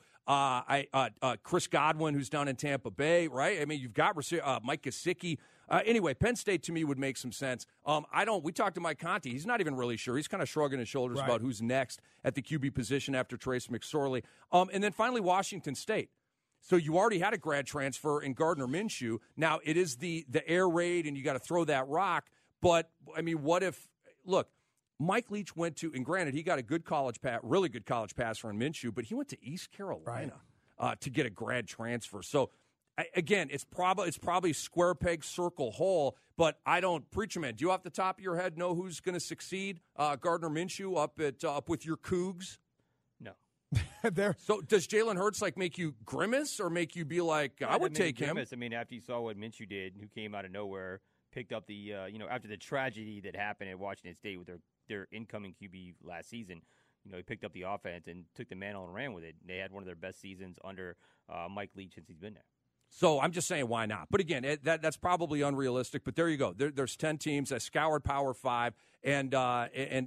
Chris Godwin, who's down in Tampa Bay, right? I mean, you've got Mike Gesicki. Anyway, Penn State to me would make some sense. We talked to Mike Conti. He's not even really sure. He's kind of shrugging his shoulders about who's next at the QB position after Trace McSorley. And then finally, Washington State. So you already had a grad transfer in Gardner Minshew. Now, it is the air raid, and you got to throw that rock. But, I mean, what if – look, Mike Leach went to, and granted, he got a good really good college passer in Minshew, but he went to East Carolina to get a grad transfer. So, again, it's probably square peg, circle hole, but I don't, Preacher Man, do you off the top of your head know who's going to succeed? Gardner Minshew up with your Cougs? No. So does Jalen Hurts make you grimace or make you be like, I would take him? I mean, after you saw what Minshew did, who came out of nowhere, picked up the after the tragedy that happened at Washington State with their incoming QB last season, he picked up the offense and took the mantle and ran with it. They had one of their best seasons under Mike Leach since he's been there. So I'm just saying, why not? But again, that's probably unrealistic. But there you go. There's 10 teams that scoured Power 5, and I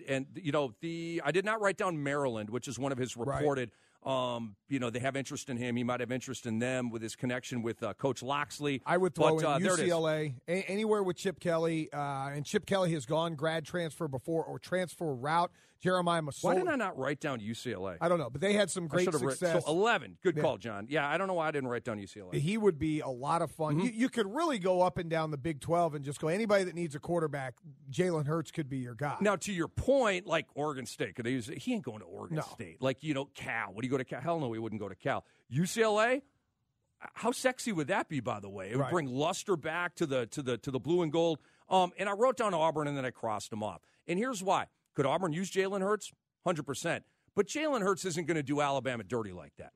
did not write down Maryland, which is one of his reported. They have interest in him. He might have interest in them with his connection with Coach Loxley. I would throw in UCLA, anywhere with Chip Kelly. And Chip Kelly has gone grad transfer before or transfer route. Jeremiah Masoli. Why did I not write down UCLA? I don't know, but they had some great success. So 11. Good call, John. Yeah, I don't know why I didn't write down UCLA. He would be a lot of fun. Mm-hmm. You could really go up and down the Big 12 and just go, anybody that needs a quarterback, Jalen Hurts could be your guy. Now, to your point, Oregon State, he ain't going to Oregon State. Cal. Would he go to Cal? Hell no, he wouldn't go to Cal. UCLA? How sexy would that be, by the way? It would bring luster back to the blue and gold. And I wrote down Auburn, and then I crossed them off. And here's why. Could Auburn use Jalen Hurts? 100%. But Jalen Hurts isn't going to do Alabama dirty like that.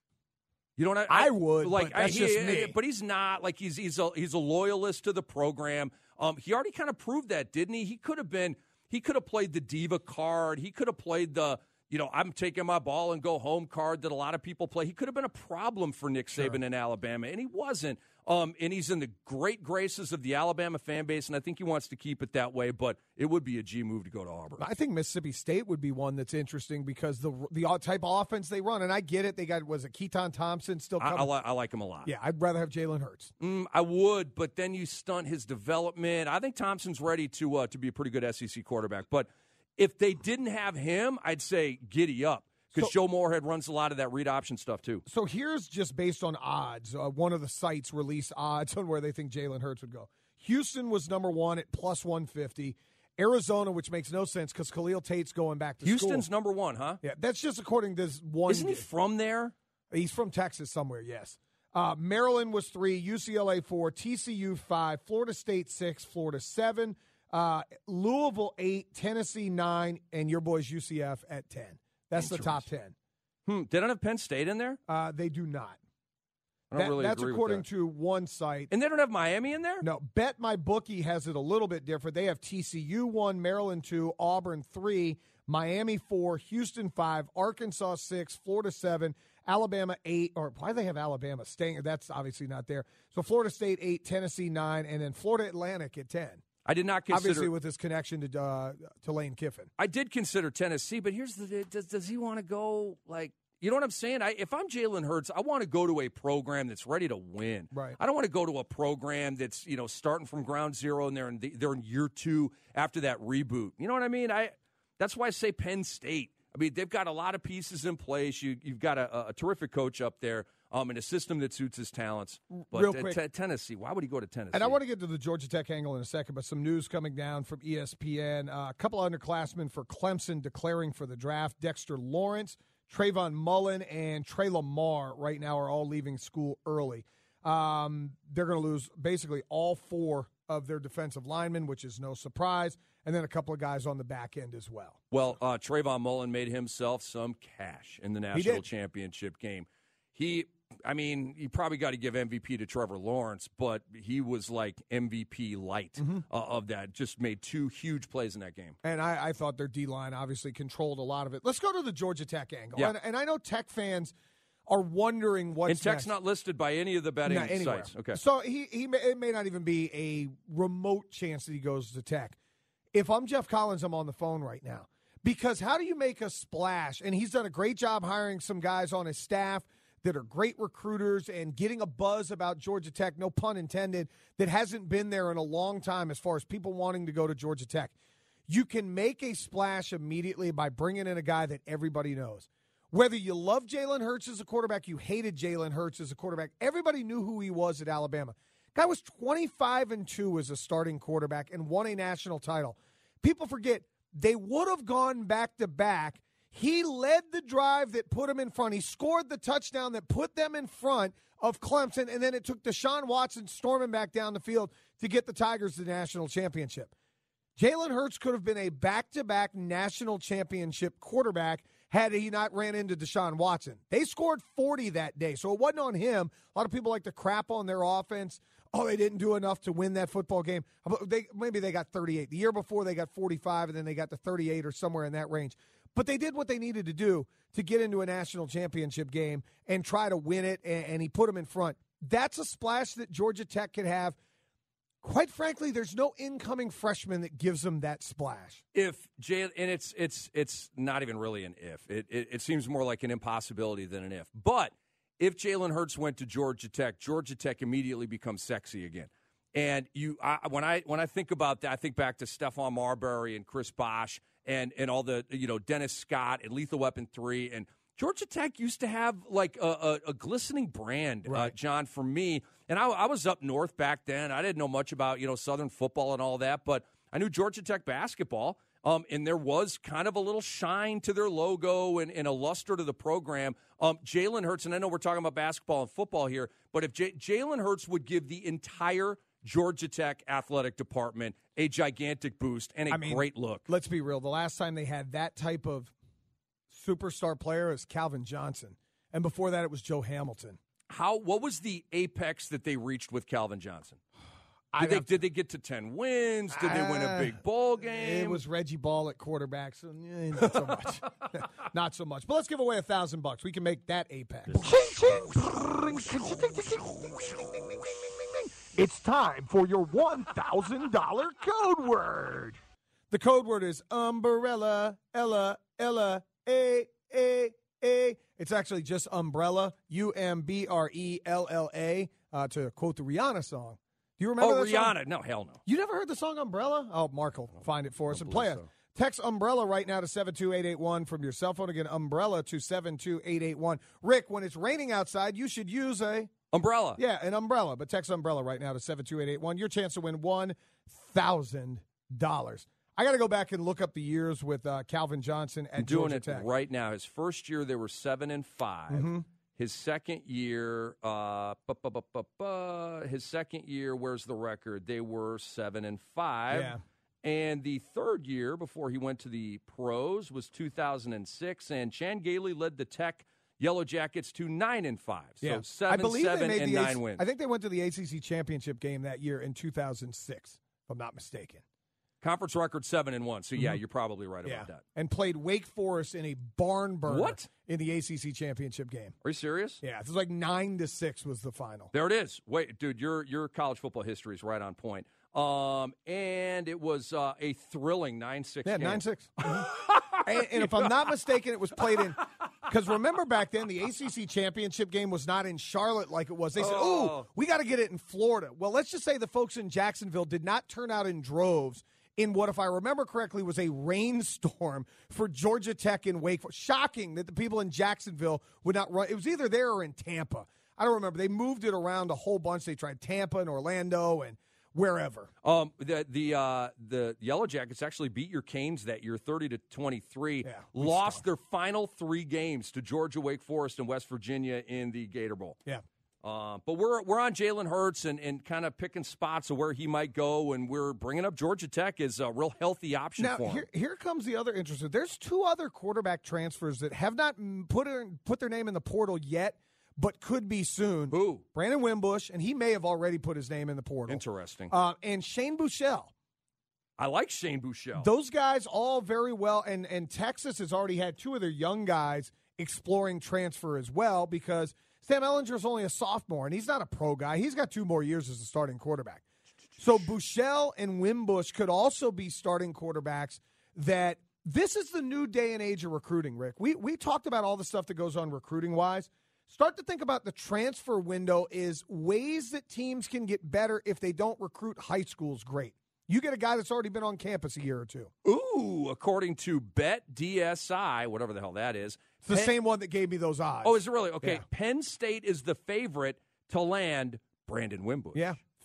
You know what I would, but that's just me. But he's not. He's a loyalist to the program. He already kind of proved that, didn't he? He could have played the diva card. He could have played the, I'm taking my ball and go home card that a lot of people play. He could have been a problem for Nick Saban in Alabama, and he wasn't. And he's in the great graces of the Alabama fan base, and I think he wants to keep it that way, but it would be a G move to go to Auburn. I think Mississippi State would be one that's interesting because the type of offense they run, and I get it. They got, Keaton Thompson still coming? I like him a lot. Yeah, I'd rather have Jalen Hurts. I would, but then you stunt his development. I think Thompson's ready to be a pretty good SEC quarterback, but if they didn't have him, I'd say giddy up. Because Joe Moorhead runs a lot of that read option stuff, too. So here's just based on odds. One of the sites released odds on where they think Jalen Hurts would go. Houston was number one at plus 150. Arizona, which makes no sense because Khalil Tate's going back to Houston's school. number one, huh? Yeah, that's just according to this one. Isn't he from there? He's from Texas somewhere, yes. Maryland was 3, UCLA 4, TCU 5, Florida State 6, Florida 7, Louisville 8, Tennessee 9, and your boys UCF at 10. That's the top 10. They don't have Penn State in there? They do not. I don't really that's agree according with that. to one site. And they don't have Miami in there? No. Bet My Bookie has it a little bit different. They have TCU 1, Maryland 2, Auburn 3, Miami 4, Houston 5, Arkansas 6, Florida 7, Alabama 8. Or why do they have Alabama staying? That's obviously not there. So Florida State 8, Tennessee 9, and then Florida Atlantic at 10. I did not consider, obviously with his connection to Lane Kiffin. I did consider Tennessee, but here's does he want to go you know what I'm saying? If I'm Jalen Hurts, I want to go to a program that's ready to win. Right. I don't want to go to a program that's starting from ground zero and they're in year 2 after that reboot. You know what I mean? That's why I say Penn State. I mean, they've got a lot of pieces in place. You've got a terrific coach up there. In a system that suits his talents. But real quick, Tennessee, why would he go to Tennessee? And I want to get to the Georgia Tech angle in a second, but some news coming down from ESPN. A couple of underclassmen for Clemson declaring for the draft. Dexter Lawrence, Trayvon Mullen, and Trey Lamar right now are all leaving school early. They're going to lose basically all 4 of their defensive linemen, which is no surprise, and then a couple of guys on the back end as well. Well, Trayvon Mullen made himself some cash in the national championship game. You probably got to give MVP to Trevor Lawrence, but he was like MVP light of that. Just made 2 huge plays in that game. And I thought their D-line obviously controlled a lot of it. Let's go to the Georgia Tech angle. Yeah. And I know Tech fans are wondering what's next. And Tech's next. not listed by any of the betting sites. Okay. So it may not even be a remote chance that he goes to Tech. If I'm Jeff Collins, I'm on the phone right now. Because how do you make a splash? And he's done a great job hiring some guys on his staff that are great recruiters and getting a buzz about Georgia Tech, no pun intended, that hasn't been there in a long time as far as people wanting to go to Georgia Tech. You can make a splash immediately by bringing in a guy that everybody knows. Whether you love Jalen Hurts as a quarterback, you hated Jalen Hurts as a quarterback, everybody knew who he was at Alabama. Guy was 25-2 as a starting quarterback and won a national title. People forget they would have gone back-to-back. He led the drive that put him in front. He scored the touchdown that put them in front of Clemson, and then it took Deshaun Watson storming back down the field to get the Tigers the national championship. Jalen Hurts could have been a back-to-back national championship quarterback had he not ran into Deshaun Watson. They scored 40 that day, so it wasn't on him. A lot of people like to crap on their offense. Oh, they didn't do enough to win that football game. Maybe they got 38. The year before, they got 45, and then they got to 38 or somewhere in that range. But they did what they needed to do to get into a national championship game and try to win it, and he put them in front. That's a splash that Georgia Tech could have. Quite frankly, there's no incoming freshman that gives them that splash. And it's not even really an if. It seems more like an impossibility than an if. But if Jalen Hurts went to Georgia Tech immediately becomes sexy again. And when I think about that, I think back to Stephon Marbury and Chris Bosh and all the Dennis Scott and Lethal Weapon 3, and Georgia Tech used to have like a glistening brand, right. John, for me. And I was up north back then. I didn't know much about Southern football and all that, but I knew Georgia Tech basketball. And there was kind of a little shine to their logo and a luster to the program. Jalen Hurts, and I know we're talking about basketball and football here, but if Jalen Hurts would give the entire Georgia Tech athletic department a gigantic boost and a great look. Let's be real. The last time they had that type of superstar player is Calvin Johnson. And before that, it was Joe Hamilton. What was the apex that they reached with Calvin Johnson? Did they get to 10 wins? Did they win a big bowl game? It was Reggie Ball at quarterback, so not so much. Not so much. But let's give away $1,000. We can make that apex. It's time for your $1,000 code word. The code word is umbrella, Ella, A. It's actually just umbrella, UMBRELLA, to quote the Rihanna song. Do you remember that Rihanna? Song? No, hell no. You never heard the song Umbrella? Oh, Mark will find it for us and play it. Text Umbrella right now to 72881 from your cell phone. Again, Umbrella to 72881. Rick, when it's raining outside, you should use a... umbrella. Yeah, an umbrella. But text Umbrella right now to 72881. Your chance to win $1,000. I got to go back and look up the years with Calvin Johnson at Georgia Tech. I'm doing it right now. His first year, they were 7-5. Mm-hmm. His second year, where's the record? They were 7-5. Yeah. And the third year before he went to the pros was 2006, and Chan Gailey led the Tech Yellow Jackets to 9-5. So 7-7 and 9 wins. I think they went to the ACC championship game that year in 2006, if I'm not mistaken. Conference record 7-1. So, yeah, you're probably right about that. And played Wake Forest in a barn burner. What? In the ACC championship game. Are you serious? Yeah, it was like 9-6 was the final. There it is. Wait, dude, your college football history is right on point. And it was a thrilling 9-6 Yeah, game. 9-6. And if I'm not mistaken, it was played in – because remember back then, the ACC championship game was not in Charlotte like it was. They said, we got to get it in Florida. Well, let's just say the folks in Jacksonville did not turn out in droves in what, if I remember correctly, was a rainstorm for Georgia Tech and Wake Forest. Shocking that the people in Jacksonville would not run. It was either there or in Tampa. I don't remember. They moved it around a whole bunch. They tried Tampa and Orlando and wherever. The Yellow Jackets actually beat your Canes that year 30-23. Yeah, lost their final 3 games to Georgia, Wake Forest, and West Virginia in the Gator Bowl. Yeah. But we're on Jalen Hurts and kind of picking spots of where he might go, and we're bringing up Georgia Tech as a real healthy option for him. Here comes the other interesting. There's 2 other quarterback transfers that have not put their name in the portal yet, but could be soon. Who? Brandon Wimbush, and he may have already put his name in the portal. Interesting. And Shane Buechele. I like Shane Buechele. Those guys all very well, and Texas has already had 2 of their young guys exploring transfer as well, because Sam Ehlinger's only a sophomore, and he's not a pro guy. He's got 2 more years as a starting quarterback. So Buechele and Wimbush could also be starting quarterbacks. That this is the new day and age of recruiting, Rick. We talked about all the stuff that goes on recruiting-wise. Start to think about the transfer window is ways that teams can get better if they don't recruit high schools great. You get a guy that's already been on campus a year or 2. Ooh, according to BetDSI, whatever the hell that is. It's the same one that gave me those odds. Oh, is it really? Okay. Yeah. Penn State is the favorite to land Brandon Wimbush. Yeah.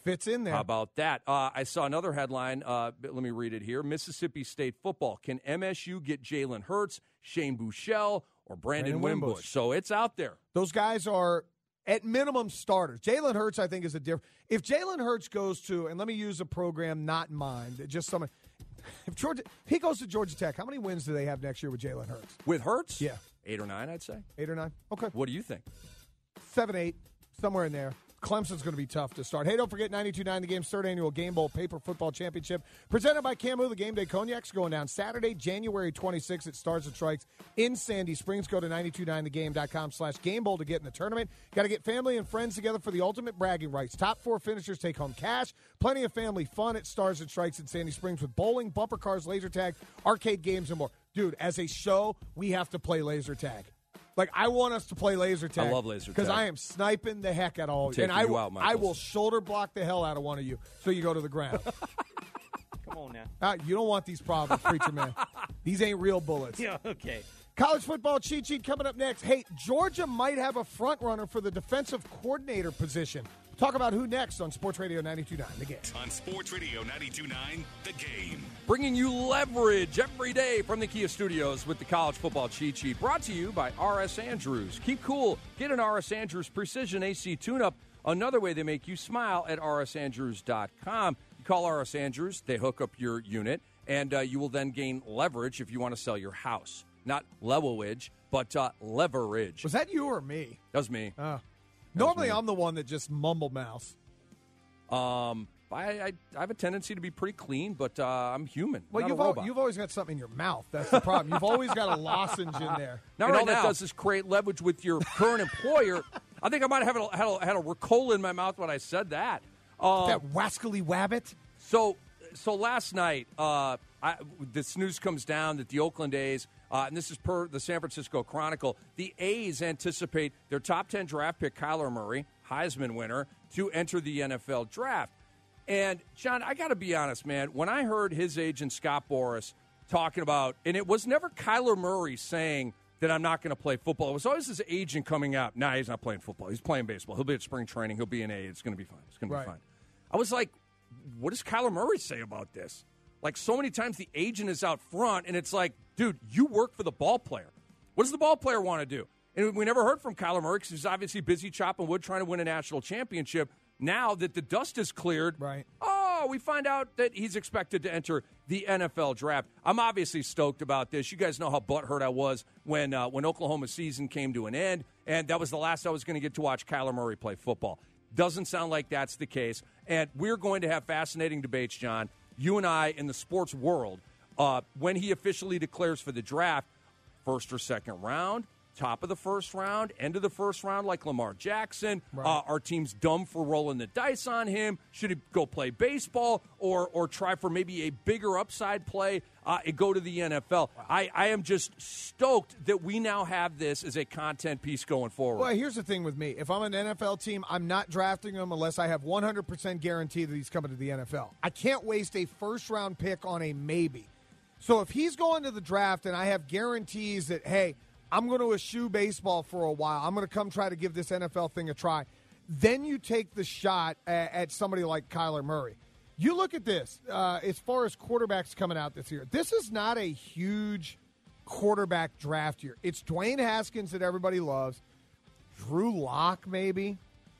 fits in there. How about that? I saw another headline. Let me read it here. Mississippi State football. Can MSU get Jalen Hurts, Shane Buechele, or Brandon Wimbush? So it's out there. Those guys are, at minimum, starters. Jalen Hurts, I think, is a different. If Jalen Hurts goes to, and let me use a program not in mind, just someone. If he goes to Georgia Tech, how many wins do they have next year with Jalen Hurts? With Hurts? Yeah. 8 or 9, I'd say. 8 or 9? Okay. What do you think? 7, 8, somewhere in there. Clemson's going to be tough to start. Hey, don't forget 92.9 The Game's third annual Game Bowl Paper Football Championship presented by Camu. The Game Day Cognac's going down Saturday, January 26th at Stars and Strikes in Sandy Springs. Go to 929thegame.com/Game Bowl to get in the tournament. Got to get family and friends together for the ultimate bragging rights. Top 4 finishers take home cash. Plenty of family fun at Stars and Strikes in Sandy Springs with bowling, bumper cars, laser tag, arcade games, and more. Dude, as a show, we have to play laser tag. Like, I want us to play laser tag. I love laser tag. Because I am sniping the heck out of all of you. And I will shoulder block the hell out of one of you so you go to the ground. Come on now. You don't want these problems, Preacher Man. These ain't real bullets. Yeah, okay. College football cheat sheet coming up next. Hey, Georgia might have a front runner for the defensive coordinator position. Talk about who next on Sports Radio 92.9 The Game. On Sports Radio 92.9 The Game. Bringing you leverage every day from the Kia Studios with the College Football Cheat Sheet. Brought to you by R.S. Andrews. Keep cool. Get an R.S. Andrews Precision AC tune-up. Another way they make you smile at rsandrews.com. You call R.S. Andrews. They hook up your unit, and you will then gain leverage if you want to sell your house. Not leverage, but leverage. Was that you or me? That was me. Normally, I'm the one that just mumble mouth. I have a tendency to be pretty clean, but I'm human. Well, not a robot. you've always got something in your mouth. That's the problem. You've always got a lozenge in there. Now, all that does is create leverage with your current employer. I think I might have had a Ricola in my mouth when I said that. That wascally wabbit. So last night, this news comes down that the Oakland A's, and this is per the San Francisco Chronicle, the A's anticipate their top 10 draft pick, Kyler Murray, Heisman winner, to enter the NFL draft. And, John, I got to be honest, man, when I heard his agent, Scott Boras, talking about, and it was never Kyler Murray saying that I'm not going to play football. It was always his agent coming out, nah, he's not playing football. He's playing baseball. He'll be at spring training. He'll be an A. It's going to be fine. It's going to be fine. I was like, what does Kyler Murray say about this? Like, so many times the agent is out front, and it's like, dude, you work for the ball player. What does the ball player want to do? And we never heard from Kyler Murray because he's obviously busy chopping wood trying to win a national championship. Now that the dust is cleared, we find out that he's expected to enter the NFL draft. I'm obviously stoked about this. You guys know how butthurt I was when Oklahoma's season came to an end, and that was the last I was going to get to watch Kyler Murray play football. Doesn't sound like that's the case. And we're going to have fascinating debates, John, you and I, in the sports world, when he officially declares for the draft, first or second round, top of the first round, end of the first round, like Lamar Jackson. Our team's dumb for rolling the dice on him. Should he go play baseball or try for maybe a bigger upside play and go to the NFL? I am just stoked that we now have this as a content piece going forward. Well, here's the thing with me. If I'm an NFL team, I'm not drafting him unless I have 100% guarantee that he's coming to the NFL. I can't waste a first-round pick on a maybe. So if he's going to the draft and I have guarantees that, hey, I'm going to eschew baseball for a while, I'm going to come try to give this NFL thing a try, then you take the shot at somebody like Kyler Murray. You look at this, as far as quarterbacks coming out this year, this is not a huge quarterback draft year. It's Dwayne Haskins that everybody loves, Drew Lock maybe,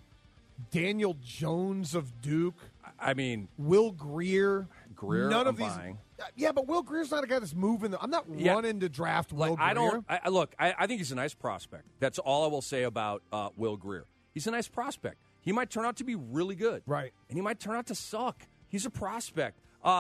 Daniel Jones of Duke. I mean, Will Grier. None of these. Buying. Yeah, but Will Greer's not a guy that's moving. I'm not running to draft Will Grier. I think he's a nice prospect. That's all I will say about Will Grier. He's a nice prospect. He might turn out to be really good. Right. And he might turn out to suck. He's a prospect.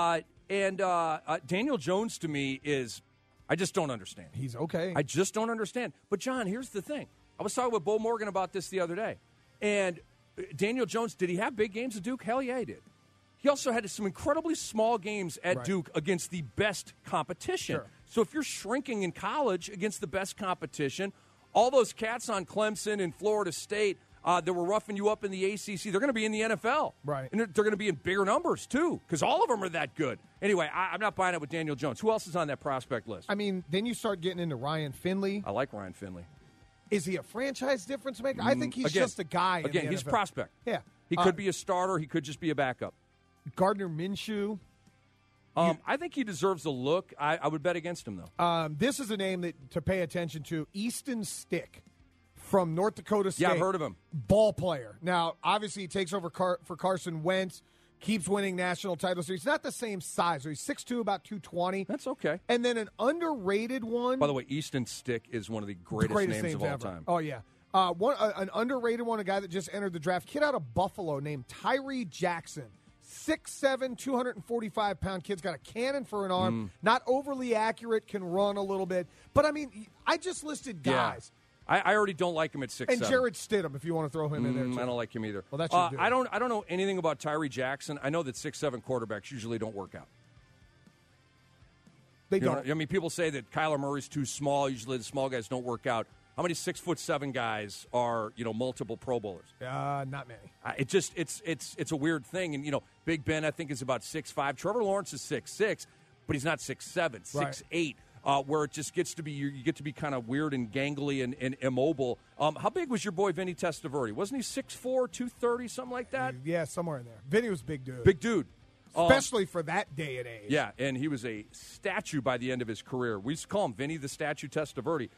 Daniel Jones, to me, is – I just don't understand. He's okay. I just don't understand. But, John, here's the thing. I was talking with Bo Morgan about this the other day. And Daniel Jones, did he have big games at Duke? Hell yeah, he did. He also had some incredibly small games at Duke against the best competition. Sure. So if you're shrinking in college against the best competition, all those cats on Clemson and Florida State that were roughing you up in the ACC, they're going to be in the NFL. Right. And they're going to be in bigger numbers, too, because all of them are that good. Anyway, I'm not buying it with Daniel Jones. Who else is on that prospect list? I mean, then you start getting into Ryan Finley. I like Ryan Finley. Is he a franchise difference maker? I think he's just a guy. Again, in the he's NFL. a prospect. Yeah. He could be a starter. He could just be a backup. Gardner Minshew. I think he deserves a look. I would bet against him, though. This is a name to pay attention to. Easton Stick from North Dakota State. Yeah, I've heard of him. Ball player. Now, obviously, he takes over for Carson Wentz, keeps winning national titles. So he's not the same size. So he's 6'2", about 220. That's okay. And then an underrated one. By the way, Easton Stick is one of the greatest names of all time. Oh, yeah. An underrated one, a guy that just entered the draft, kid out of Buffalo named Tyree Jackson. 6'7", 245-pound kid's got a cannon for an arm. Not overly accurate, can run a little bit. But, I mean, I just listed guys. Yeah. I already don't like him at 6'7". And Jared Stidham, if you want to throw him in there, too. I don't like him either. Well, that's your dude. I don't know anything about Tyree Jackson. I know that 6'7" quarterbacks usually don't work out. They don't. I mean, people say that Kyler Murray's too small. Usually the small guys don't work out. How many 6'7" guys are, multiple Pro Bowlers? Not many. It's a weird thing. And, Big Ben, I think, is about 6'5". Trevor Lawrence is 6'6", but he's not 6'7", 6'8". Where it just gets to be you get to be kind of weird and gangly and immobile. How big was your boy Vinny Testaverde? Wasn't he 6'4", 230, something like that? Yeah, somewhere in there. Vinny was a big dude. Big dude. Especially for that day and age. Yeah, and he was a statue by the end of his career. We used to call him Vinny the Statue Testaverde.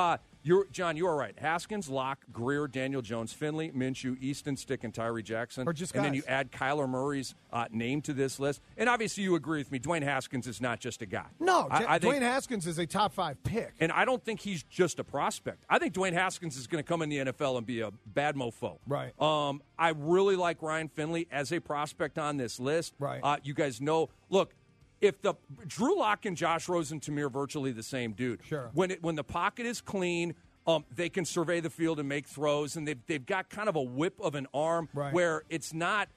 John, you are right. Haskins, Locke, Greer, Daniel Jones, Finley, Minshew, Easton Stick, and Tyree Jackson. Or just and guys. then you add Kyler Murray's name to this list. And obviously you agree with me. Dwayne Haskins is not just a guy. No, I think, Dwayne Haskins is a top 5 pick. And I don't think he's just a prospect. I think Dwayne Haskins is going to come in the NFL and be a bad mofo. Right. I really like Ryan Finley as a prospect on this list. Right. You guys know, look, if the Drew Lock and Josh Rosen to me are virtually the same dude. Sure. When the pocket is clean, they can survey the field and make throws, and they've got kind of a whip of an arm where it's not.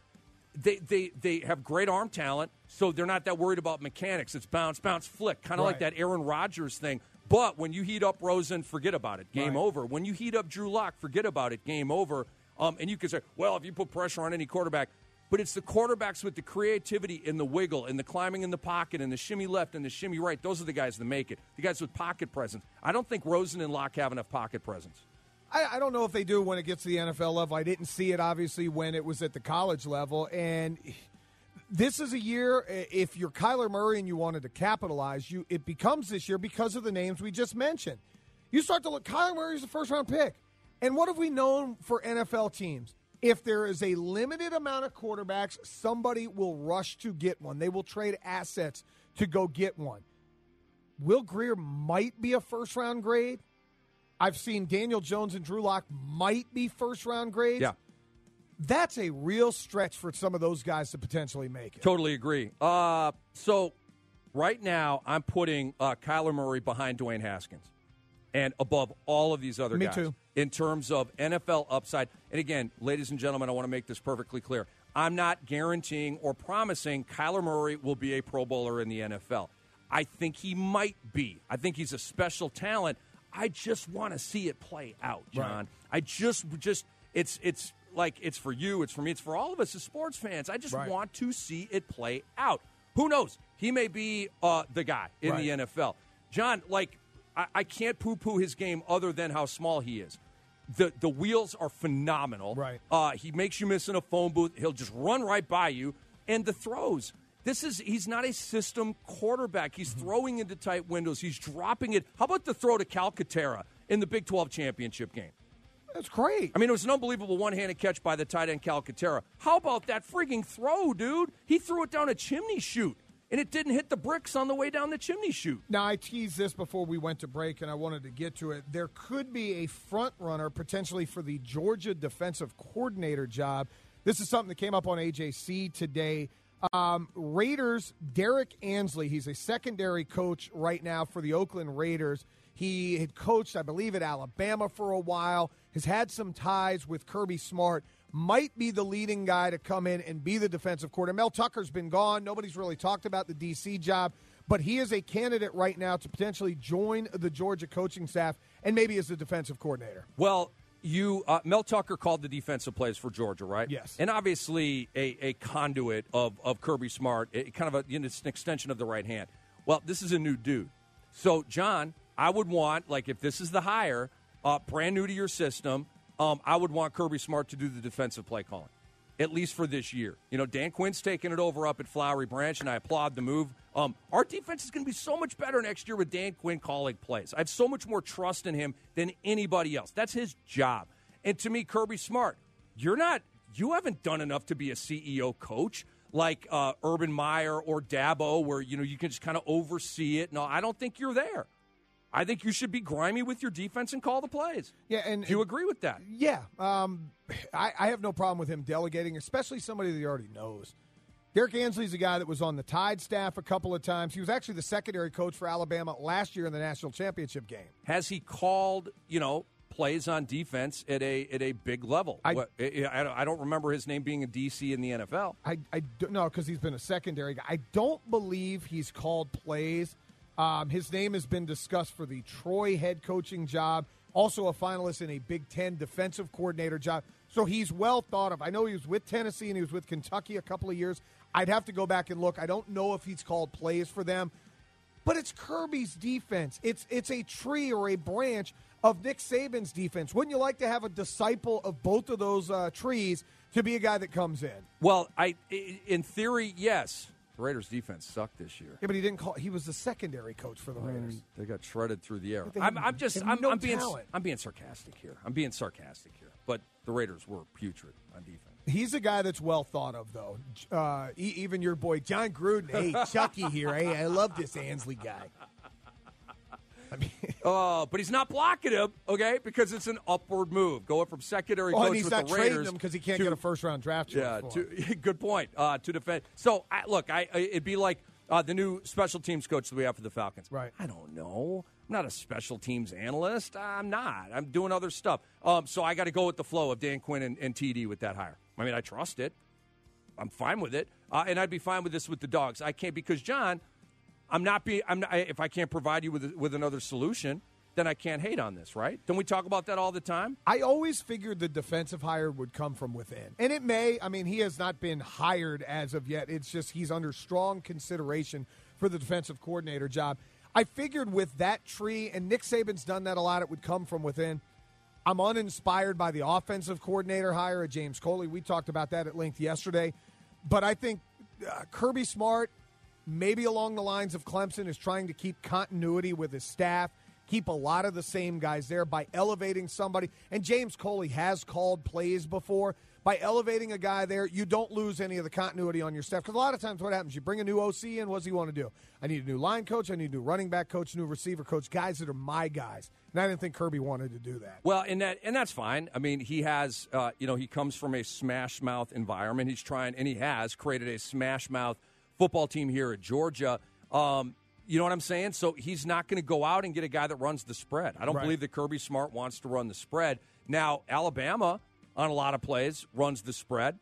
They have great arm talent, so they're not that worried about mechanics. It's bounce, bounce, flick, kind of like that Aaron Rodgers thing. But when you heat up Rosen, forget about it. Game over. When you heat up Drew Lock, forget about it. Game over. And you can say, well, if you put pressure on any quarterback. But it's the quarterbacks with the creativity and the wiggle and the climbing in the pocket and the shimmy left and the shimmy right. Those are the guys that make it. The guys with pocket presence. I don't think Rosen and Locke have enough pocket presence. I don't know if they do when it gets to the NFL level. I didn't see it, obviously, when it was at the college level. And this is a year, if you're Kyler Murray and you wanted to capitalize, it becomes this year because of the names we just mentioned. You start to look, Kyler Murray's the first-round pick. And what have we known for NFL teams? If there is a limited amount of quarterbacks, somebody will rush to get one. They will trade assets to go get one. Will Greer might be a first-round grade. I've seen Daniel Jones and Drew Lock might be first-round grades. Yeah. That's a real stretch for some of those guys to potentially make it. Totally agree. So right now I'm putting Kyler Murray behind Dwayne Haskins and above all of these other guys. Me too. In terms of NFL upside. And again, ladies and gentlemen, I want to make this perfectly clear. I'm not guaranteeing or promising Kyler Murray will be a Pro Bowler in the NFL. I think he might be. I think he's a special talent. I just want to see it play out, John. Right. I just it's like it's for you, it's for me, it's for all of us as sports fans. I just want to see it play out. Who knows? He may be the guy in the NFL. John, I can't poo-poo his game other than how small he is. The wheels are phenomenal. Right. He makes you miss in a phone booth. He'll just run right by you. And the throws. He's not a system quarterback. He's throwing into tight windows. He's dropping it. How about the throw to Calcaterra in the Big 12 championship game? That's great. I mean, it was an unbelievable one-handed catch by the tight end Calcaterra. How about that frigging throw, dude? He threw it down a chimney chute. And it didn't hit the bricks on the way down the chimney chute. Now, I teased this before we went to break, and I wanted to get to it. There could be a front runner potentially for the Georgia defensive coordinator job. This is something that came up on AJC today. Raiders, Derek Ansley, he's a secondary coach right now for the Oakland Raiders. He had coached, I believe, at Alabama for a while, has had some ties with Kirby Smart, might be the leading guy to come in and be the defensive coordinator. Mel Tucker's been gone. Nobody's really talked about the D.C. job, but he is a candidate right now to potentially join the Georgia coaching staff and maybe as the defensive coordinator. Well, Mel Tucker called the defensive plays for Georgia, right? Yes. And obviously a conduit of Kirby Smart, kind of it's an extension of the right hand. Well, this is a new dude. So, John, I would want, if this is the hire, brand new to your system, I would want Kirby Smart to do the defensive play calling. at least for this year. Dan Quinn's taking it over up at Flowery Branch, and I applaud the move. Our defense is going to be so much better next year with Dan Quinn calling plays. I have so much more trust in him than anybody else. That's his job. And to me, Kirby Smart, you haven't done enough to be a CEO coach like Urban Meyer or Dabo, where you can just kind of oversee it. No, I don't think you're there. I think you should be grimy with your defense and call the plays. Yeah, and do you agree with that? Yeah, I have no problem with him delegating, especially somebody that he already knows. Derek Ansley's a guy that was on the Tide staff a couple of times. He was actually the secondary coach for Alabama last year in the national championship game. Has he called, plays on defense at a big level? I don't remember his name being a DC in the NFL. I don't know, because he's been a secondary guy. I don't believe he's called plays. His name has been discussed for the Troy head coaching job, also a finalist in a Big Ten defensive coordinator job. So he's well thought of. I know he was with Tennessee and he was with Kentucky a couple of years. I'd have to go back and look. I don't know if he's called plays for them. But it's Kirby's defense. It's a tree or a branch of Nick Saban's defense. Wouldn't you like to have a disciple of both of those trees to be a guy that comes in? Well, in theory, yes. The Raiders' defense sucked this year. Yeah, but he didn't call. He was the secondary coach for the Raiders. They got shredded through the air. I'm being sarcastic here. But the Raiders were putrid on defense. He's a guy that's well thought of, though. Even your boy John Gruden. Hey, Chucky here. Hey, I love this Ansley guy. But he's not blocking him, okay? Because it's an upward move, going from secondary coach and he's with not the Raiders trading him because he can't get a first-round draft choice. Yeah, good point. To defend. So, it'd be like the new special teams coach that we have for the Falcons. Right. I don't know. I'm not a special teams analyst. I'm not. I'm doing other stuff. So I got to go with the flow of Dan Quinn and TD with that hire. I mean, I trust it. I'm fine with it, and I'd be fine with this with the Dogs. I can't because John. If I can't provide you with another solution, then I can't hate on this, right? Don't we talk about that all the time? I always figured the defensive hire would come from within. And it may. I mean, he has not been hired as of yet. It's just he's under strong consideration for the defensive coordinator job. I figured with that tree, and Nick Saban's done that a lot, it would come from within. I'm uninspired by the offensive coordinator hire of James Coley. We talked about that at length yesterday. But I think Kirby Smart, maybe along the lines of Clemson, is trying to keep continuity with his staff, keep a lot of the same guys there by elevating somebody. And James Coley has called plays before. By elevating a guy there, you don't lose any of the continuity on your staff. Because a lot of times what happens, you bring a new OC in, what does he want to do? I need a new line coach, I need a new running back coach, new receiver coach, guys that are my guys. And I didn't think Kirby wanted to do that. Well, and that's fine. I mean, he has, he comes from a smash mouth environment. He's trying, and he has created a smash mouth football team here at Georgia. You know what I'm saying? So he's not going to go out and get a guy that runs the spread. I don't believe that Kirby Smart wants to run the spread. Now, Alabama, on a lot of plays, runs the spread.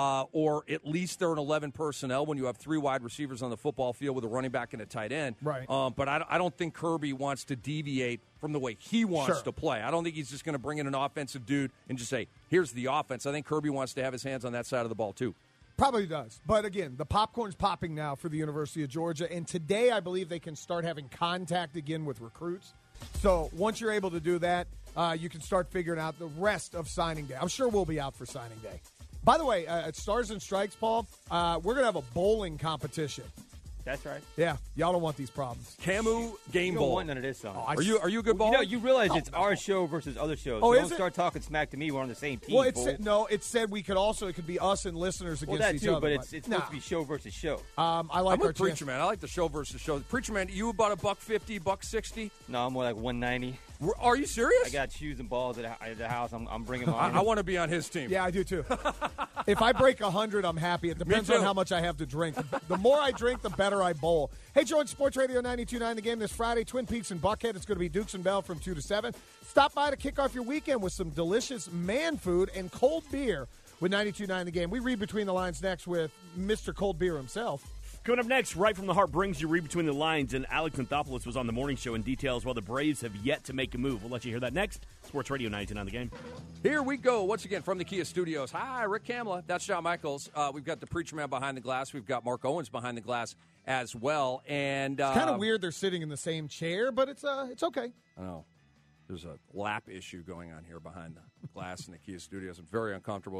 Or at least they're an 11 personnel when you have 3 wide receivers on the football field with a running back and a tight end. Right. But I don't think Kirby wants to deviate from the way he wants to play. I don't think he's just going to bring in an offensive dude and just say, here's the offense. I think Kirby wants to have his hands on that side of the ball, too. Probably does. But, again, the popcorn's popping now for the University of Georgia. And today I believe they can start having contact again with recruits. So once you're able to do that, you can start figuring out the rest of signing day. I'm sure we'll be out for signing day. By the way, at Stars and Strikes, Paul, we're going to have a bowling competition. That's right. Yeah, y'all don't want these problems. Camu Game You Bowl. don't want none of this, son. Are you a good baller? You know, you realize it's our show versus other shows. Oh, so is don't start talking smack to me. We're on the same team. Well, fool. it said we could also, it could be us and listeners against that each too, other. but it's supposed to be show versus show. I like I'm our with Preacher Man. I like the show versus show. Preacher Man, you about $150, $160? No, I'm more like 190. Are you serious? I got shoes and balls at the house. I'm bringing mine. I want to be on his team. Yeah, I do too. If I break 100, I'm happy. It depends on how much I have to drink. The more I drink, the better I bowl. Hey, join Sports Radio 92.9 The Game this Friday. Twin Peaks and Buckhead. It's going to be Dukes and Bell from 2 to 7. Stop by to kick off your weekend with some delicious man food and cold beer with 92.9 The Game. We read between the lines next with Mr. Cold Beer himself. Coming up next, Right from the Heart brings you Read Between the Lines, and Alex Anthopoulos was on the morning show and details while the Braves have yet to make a move. We'll let you hear that next. Sports Radio 92.9 The Game. Here we go once again from the Kia Studios. Hi, Rick Kamla. That's John Michaels. We've got the Preacher Man behind the glass. We've got Mark Owens behind the glass as well. And it's kind of weird they're sitting in the same chair, but it's okay. I know. There's a lap issue going on here behind the glass in the Kia Studios. I'm very uncomfortable with it.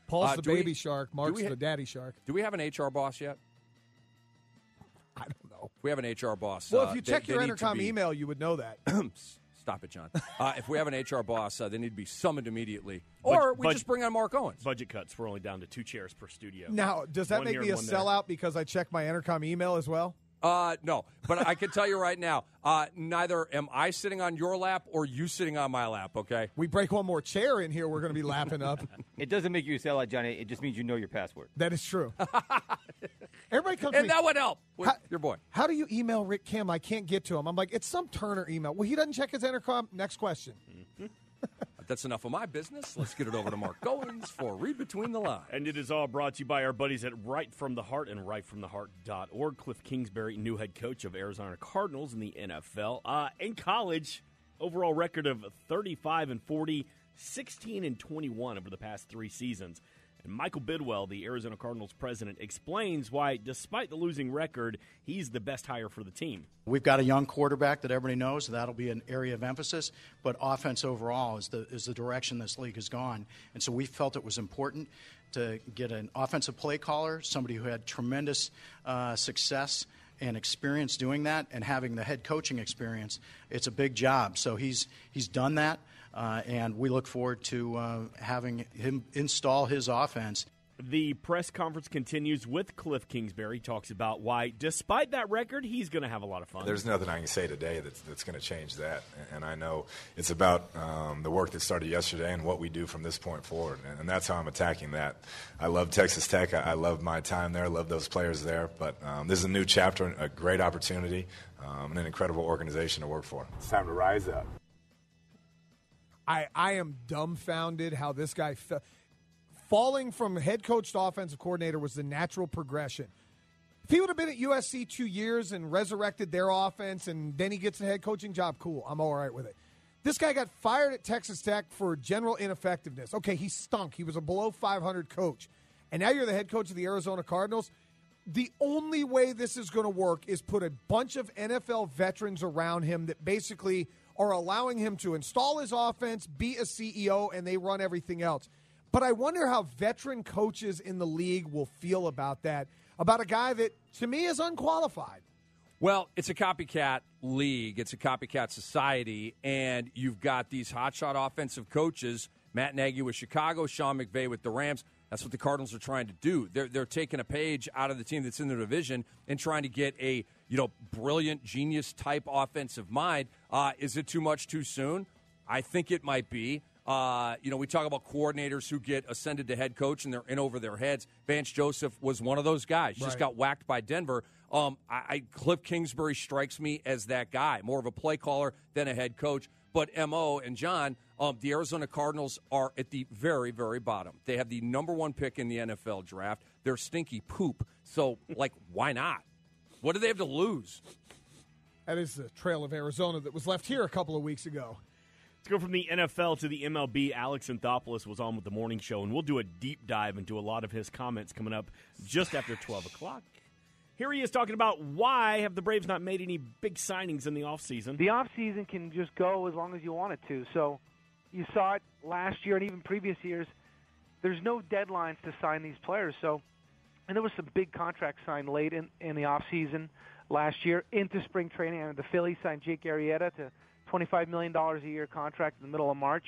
Paul's the baby shark. Mark's the daddy shark. Do we have an HR boss yet? I don't know. If we have an HR boss. Well, if you check your Entercom email, you would know that. Stop it, John. If we have an HR boss, they need to be summoned immediately. Or we just bring on Mark Owens. Budget cuts. We're only down to 2 chairs per studio. Now, does that make me a sellout because I check my Entercom email as well? No, but I can tell you right now, neither am I sitting on your lap or you sitting on my lap, okay? We break one more chair in here, we're going to be lapping up. It doesn't make you a sellout, Johnny. It just means you know your password. That is true. Everybody comes and to me, that would help with your boy. How do you email Rick Kim? I can't get to him. I'm like, it's some Turner email. Well, he doesn't check his Entercom. Next question. That's enough of my business. Let's get it over to Mark Goins for Read Between the Lines. And it is all brought to you by our buddies at Right From the Heart and rightfromtheheart.org. Cliff Kingsbury, new head coach of Arizona Cardinals in the NFL. In college, overall record of 35-40, 16-21 over the past 3 seasons. And Michael Bidwell, the Arizona Cardinals president, explains why, despite the losing record, he's the best hire for the team. We've got a young quarterback that everybody knows. That'll be an area of emphasis. But offense overall is the direction this league has gone. And so we felt it was important to get an offensive play caller, somebody who had tremendous success and experience doing that, and having the head coaching experience. It's a big job. So he's done that. And we look forward to having him install his offense. The press conference continues with Cliff Kingsbury. He talks about why, despite that record, he's going to have a lot of fun. There's nothing I can say today that's going to change that. And I know it's about the work that started yesterday and what we do from this point forward. And that's how I'm attacking that. I love Texas Tech. I love my time there. I love those players there. But this is a new chapter, a great opportunity, and an incredible organization to work for. It's time to rise up. I am dumbfounded how this guy falling from head coach to offensive coordinator was the natural progression. If he would have been at USC 2 years and resurrected their offense and then he gets a head coaching job, cool. I'm all right with it. This guy got fired at Texas Tech for general ineffectiveness. Okay, he stunk. He was a below 500 coach. And now you're the head coach of the Arizona Cardinals. The only way this is going to work is put a bunch of NFL veterans around him that basically are allowing him to install his offense, be a CEO, and they run everything else. But I wonder how veteran coaches in the league will feel about that, about a guy that, to me, is unqualified. Well, it's a copycat league. It's a copycat society, and you've got these hotshot offensive coaches, Matt Nagy with Chicago, Sean McVay with the Rams. That's what the Cardinals are trying to do. They're taking a page out of the team that's in their division and trying to get a brilliant, genius-type offensive mind. Is it too much too soon? I think it might be. We talk about coordinators who get ascended to head coach and they're in over their heads. Vance Joseph was one of those guys. Just got whacked by Denver. Cliff Kingsbury strikes me as that guy, more of a play caller than a head coach. But M.O. and John, the Arizona Cardinals are at the very, very bottom. They have the number 1 pick in the NFL draft. They're stinky poop. So, why not? What do they have to lose? That is the trail of Arizona that was left here a couple of weeks ago. Let's go from the NFL to the MLB. Alex Anthopoulos was on with the morning show, and we'll do a deep dive into a lot of his comments coming up just after 12 o'clock. Here he is talking about why have the Braves not made any big signings in the offseason. The offseason can just go as long as you want it to. So you saw it last year and even previous years. There's no deadlines to sign these players. So, and there was some big contracts signed late in the offseason last year into spring training. And the Phillies signed Jake Arrieta to $25 million a year contract in the middle of March.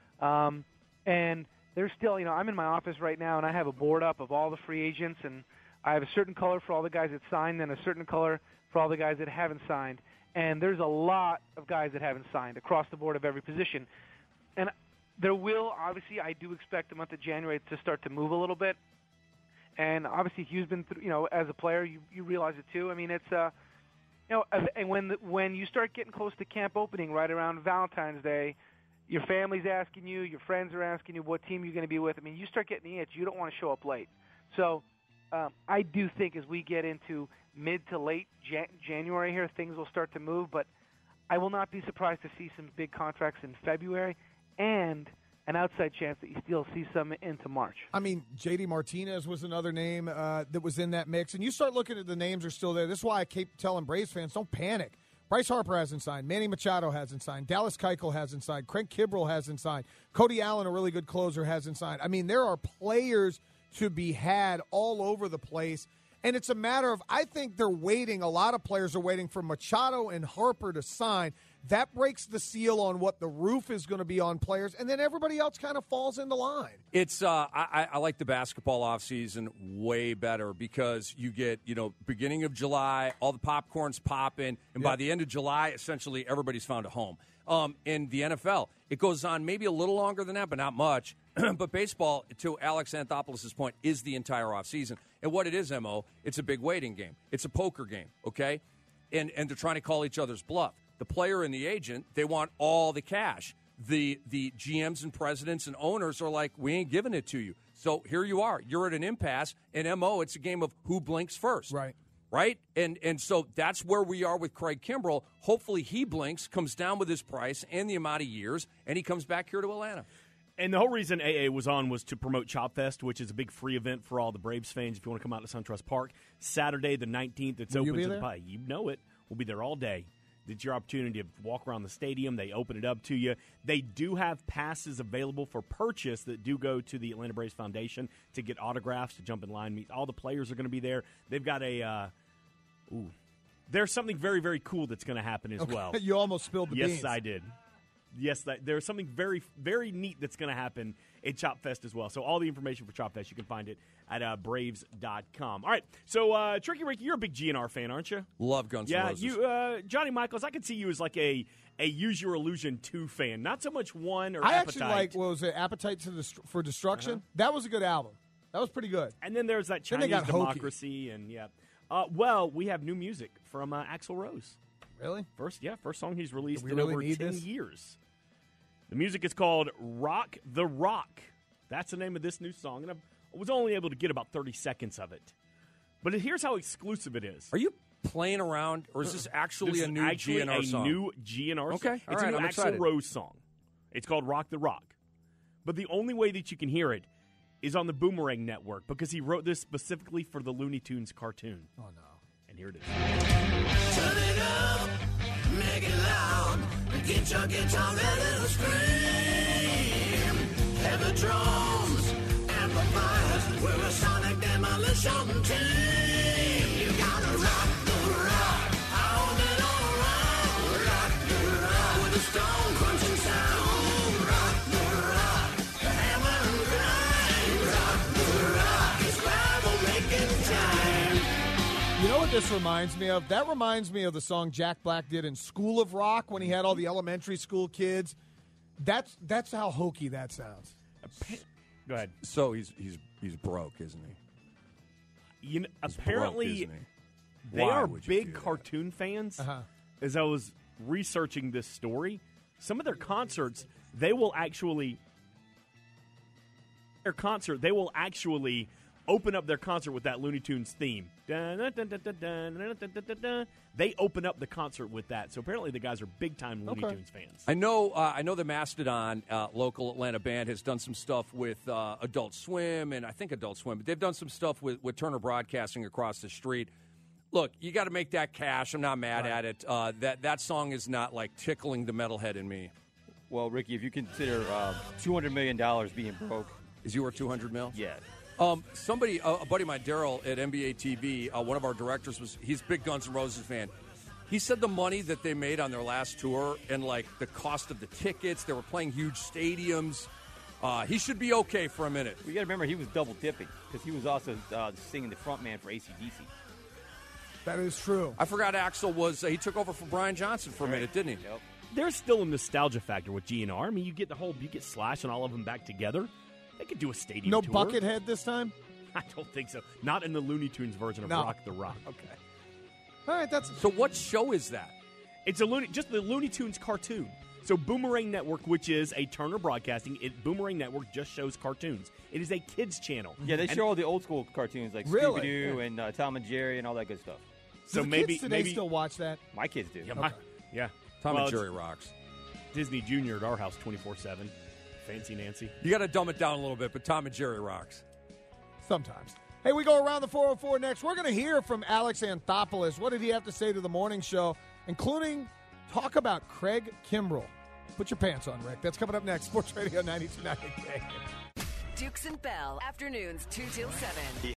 And there's still, I'm in my office right now, and I have a board up of all the free agents, and I have a certain color for all the guys that signed and a certain color for all the guys that haven't signed. And there's a lot of guys that haven't signed across the board of every position. And there will, obviously, I do expect the month of January to start to move a little bit. And obviously, Hugh's been through, as a player, you realize it too. I mean, it's, and when you start getting close to camp opening right around Valentine's Day, your family's asking you, your friends are asking you what team you're going to be with. I mean, you start getting the itch. You don't want to show up late. So I do think as we get into mid to late January here, things will start to move. But I will not be surprised to see some big contracts in February and an outside chance that you still see some into March. I mean, J.D. Martinez was another name that was in that mix. And you start looking at the names are still there. This is why I keep telling Braves fans, don't panic. Bryce Harper hasn't signed. Manny Machado hasn't signed. Dallas Keuchel hasn't signed. Craig Kimbrell hasn't signed. Cody Allen, a really good closer, hasn't signed. I mean, there are players to be had all over the place. And it's a matter of, I think they're waiting. A lot of players are waiting for Machado and Harper to sign. That breaks the seal on what the roof is going to be on players, and then everybody else kind of falls into line. It's I like the basketball offseason way better because you get, beginning of July, all the popcorn's popping, and by the end of July, essentially everybody's found a home. In the NFL, it goes on maybe a little longer than that, but not much. But baseball, to Alex Anthopoulos' point, is the entire offseason. And what it is, M.O., it's a big waiting game. It's a poker game, okay? And they're trying to call each other's bluff. The player and the agent, they want all the cash. The GMs and presidents and owners are like, we ain't giving it to you. So here you are. You're at an impasse. And, M.O., it's a game of who blinks first. Right? And so that's where we are with Craig Kimbrell. Hopefully he blinks, comes down with his price and the amount of years, and he comes back here to Atlanta. And the whole reason AA was on was to promote Chop Fest, which is a big free event for all the Braves fans if you want to come out to SunTrust Park. Saturday the 19th, it's open to the public. You know it. We'll be there all day. It's your opportunity to walk around the stadium. They open it up to you. They do have passes available for purchase that do go to the Atlanta Braves Foundation to get autographs, to jump in line, meet. All the players are going to be there. They've got there's something very, very cool that's going to happen as well. You almost spilled the beans. Yes, I did. Yes, there's something very, very neat that's going to happen at Chop Fest as well. So all the information for Chop Fest, you can find it at Braves.com. All right, so Tricky Ricky, you're a big GNR fan, aren't you? Love Guns N' Roses. You, Johnny Michaels, I could see you as like a Use Your Illusion 2 fan. Not so much 1 or I Appetite. actually like, what was it, Appetite for Destruction? Uh-huh. That was a good album. That was pretty good. And then there's that Chinese Democracy. And well, we have new music from Axl Rose. Really? First song he's released in over 10 years. The music is called Rock the Rock. That's the name of this new song, and I was only able to get about 30 seconds of it. But here's how exclusive it is. Are you playing around, or is this actually a new GNR song? A new GNR song. Okay, it's a new Axl Rose song. It's called Rock the Rock. But the only way that you can hear it is on the Boomerang Network because he wrote this specifically for the Looney Tunes cartoon. Oh, no. And here it is. Turn it up, make it loud, get your guitar ready to scream. Heavy drums, amplifiers, we're a sonic demolition team. You gotta rock the rock, hold it all around. Rock the rock, with a stone crunching sound. Rock the rock, the hammer and grind. Rock the rock, it's Bible making time. You know what this reminds me of? That reminds me of the song Jack Black did in School of Rock when he had all the elementary school kids. That's how hokey that sounds. Go ahead. So he's broke, isn't he? Apparently, broke, they are big cartoon fans. Uh-huh. As I was researching this story, some of their concerts, they will actually open up their concert with that Looney Tunes theme. They open up the concert with that. So apparently the guys are big-time Looney Tunes fans. I know the Mastodon local Atlanta band has done some stuff with Adult Swim, and I think Adult Swim, but they've done some stuff with Turner Broadcasting across the street. Look, you got to make that cash. I'm not mad at it. That song is not like tickling the metalhead in me. Well, Ricky, if you consider $200 million being broke. Is he worth $200 million? Yeah. Somebody, a buddy of mine, Daryl at NBA TV, one of our directors, he's a big Guns N' Roses fan. He said the money that they made on their last tour and, like, the cost of the tickets, they were playing huge stadiums. He should be okay for a minute. Well, you got to remember he was double dipping because he was also singing the front man for AC/DC. That is true. I forgot Axl he took over for Brian Johnson for a minute, didn't he? Yep. There's still a nostalgia factor with GNR. I mean, you get Slash and all of them back together. They could do a stadium tour. tour. Buckethead this time? I don't think so. Not in the Looney Tunes version of Rock the Rock. Okay. All right, So what show is that? It's just the Looney Tunes cartoon. So Boomerang Network, which is a Turner Broadcasting, Boomerang Network just shows cartoons. It is a kids channel. Yeah, they show all the old school cartoons like Scooby-Doo and Tom and Jerry and all that good stuff. So kids today still watch that? My kids do. Yeah. Tom and Jerry rocks. Disney Junior at our house 24/7. Fancy Nancy. You got to dumb it down a little bit, but Tom and Jerry rocks. Sometimes. Hey, we go around the 404 next. We're going to hear from Alex Anthopoulos. What did he have to say to the morning show including talk about Craig Kimbrell. Put your pants on, Rick. That's coming up next. Sports Radio 92.9 KM. Dukes and Bell, afternoons 2 till 7.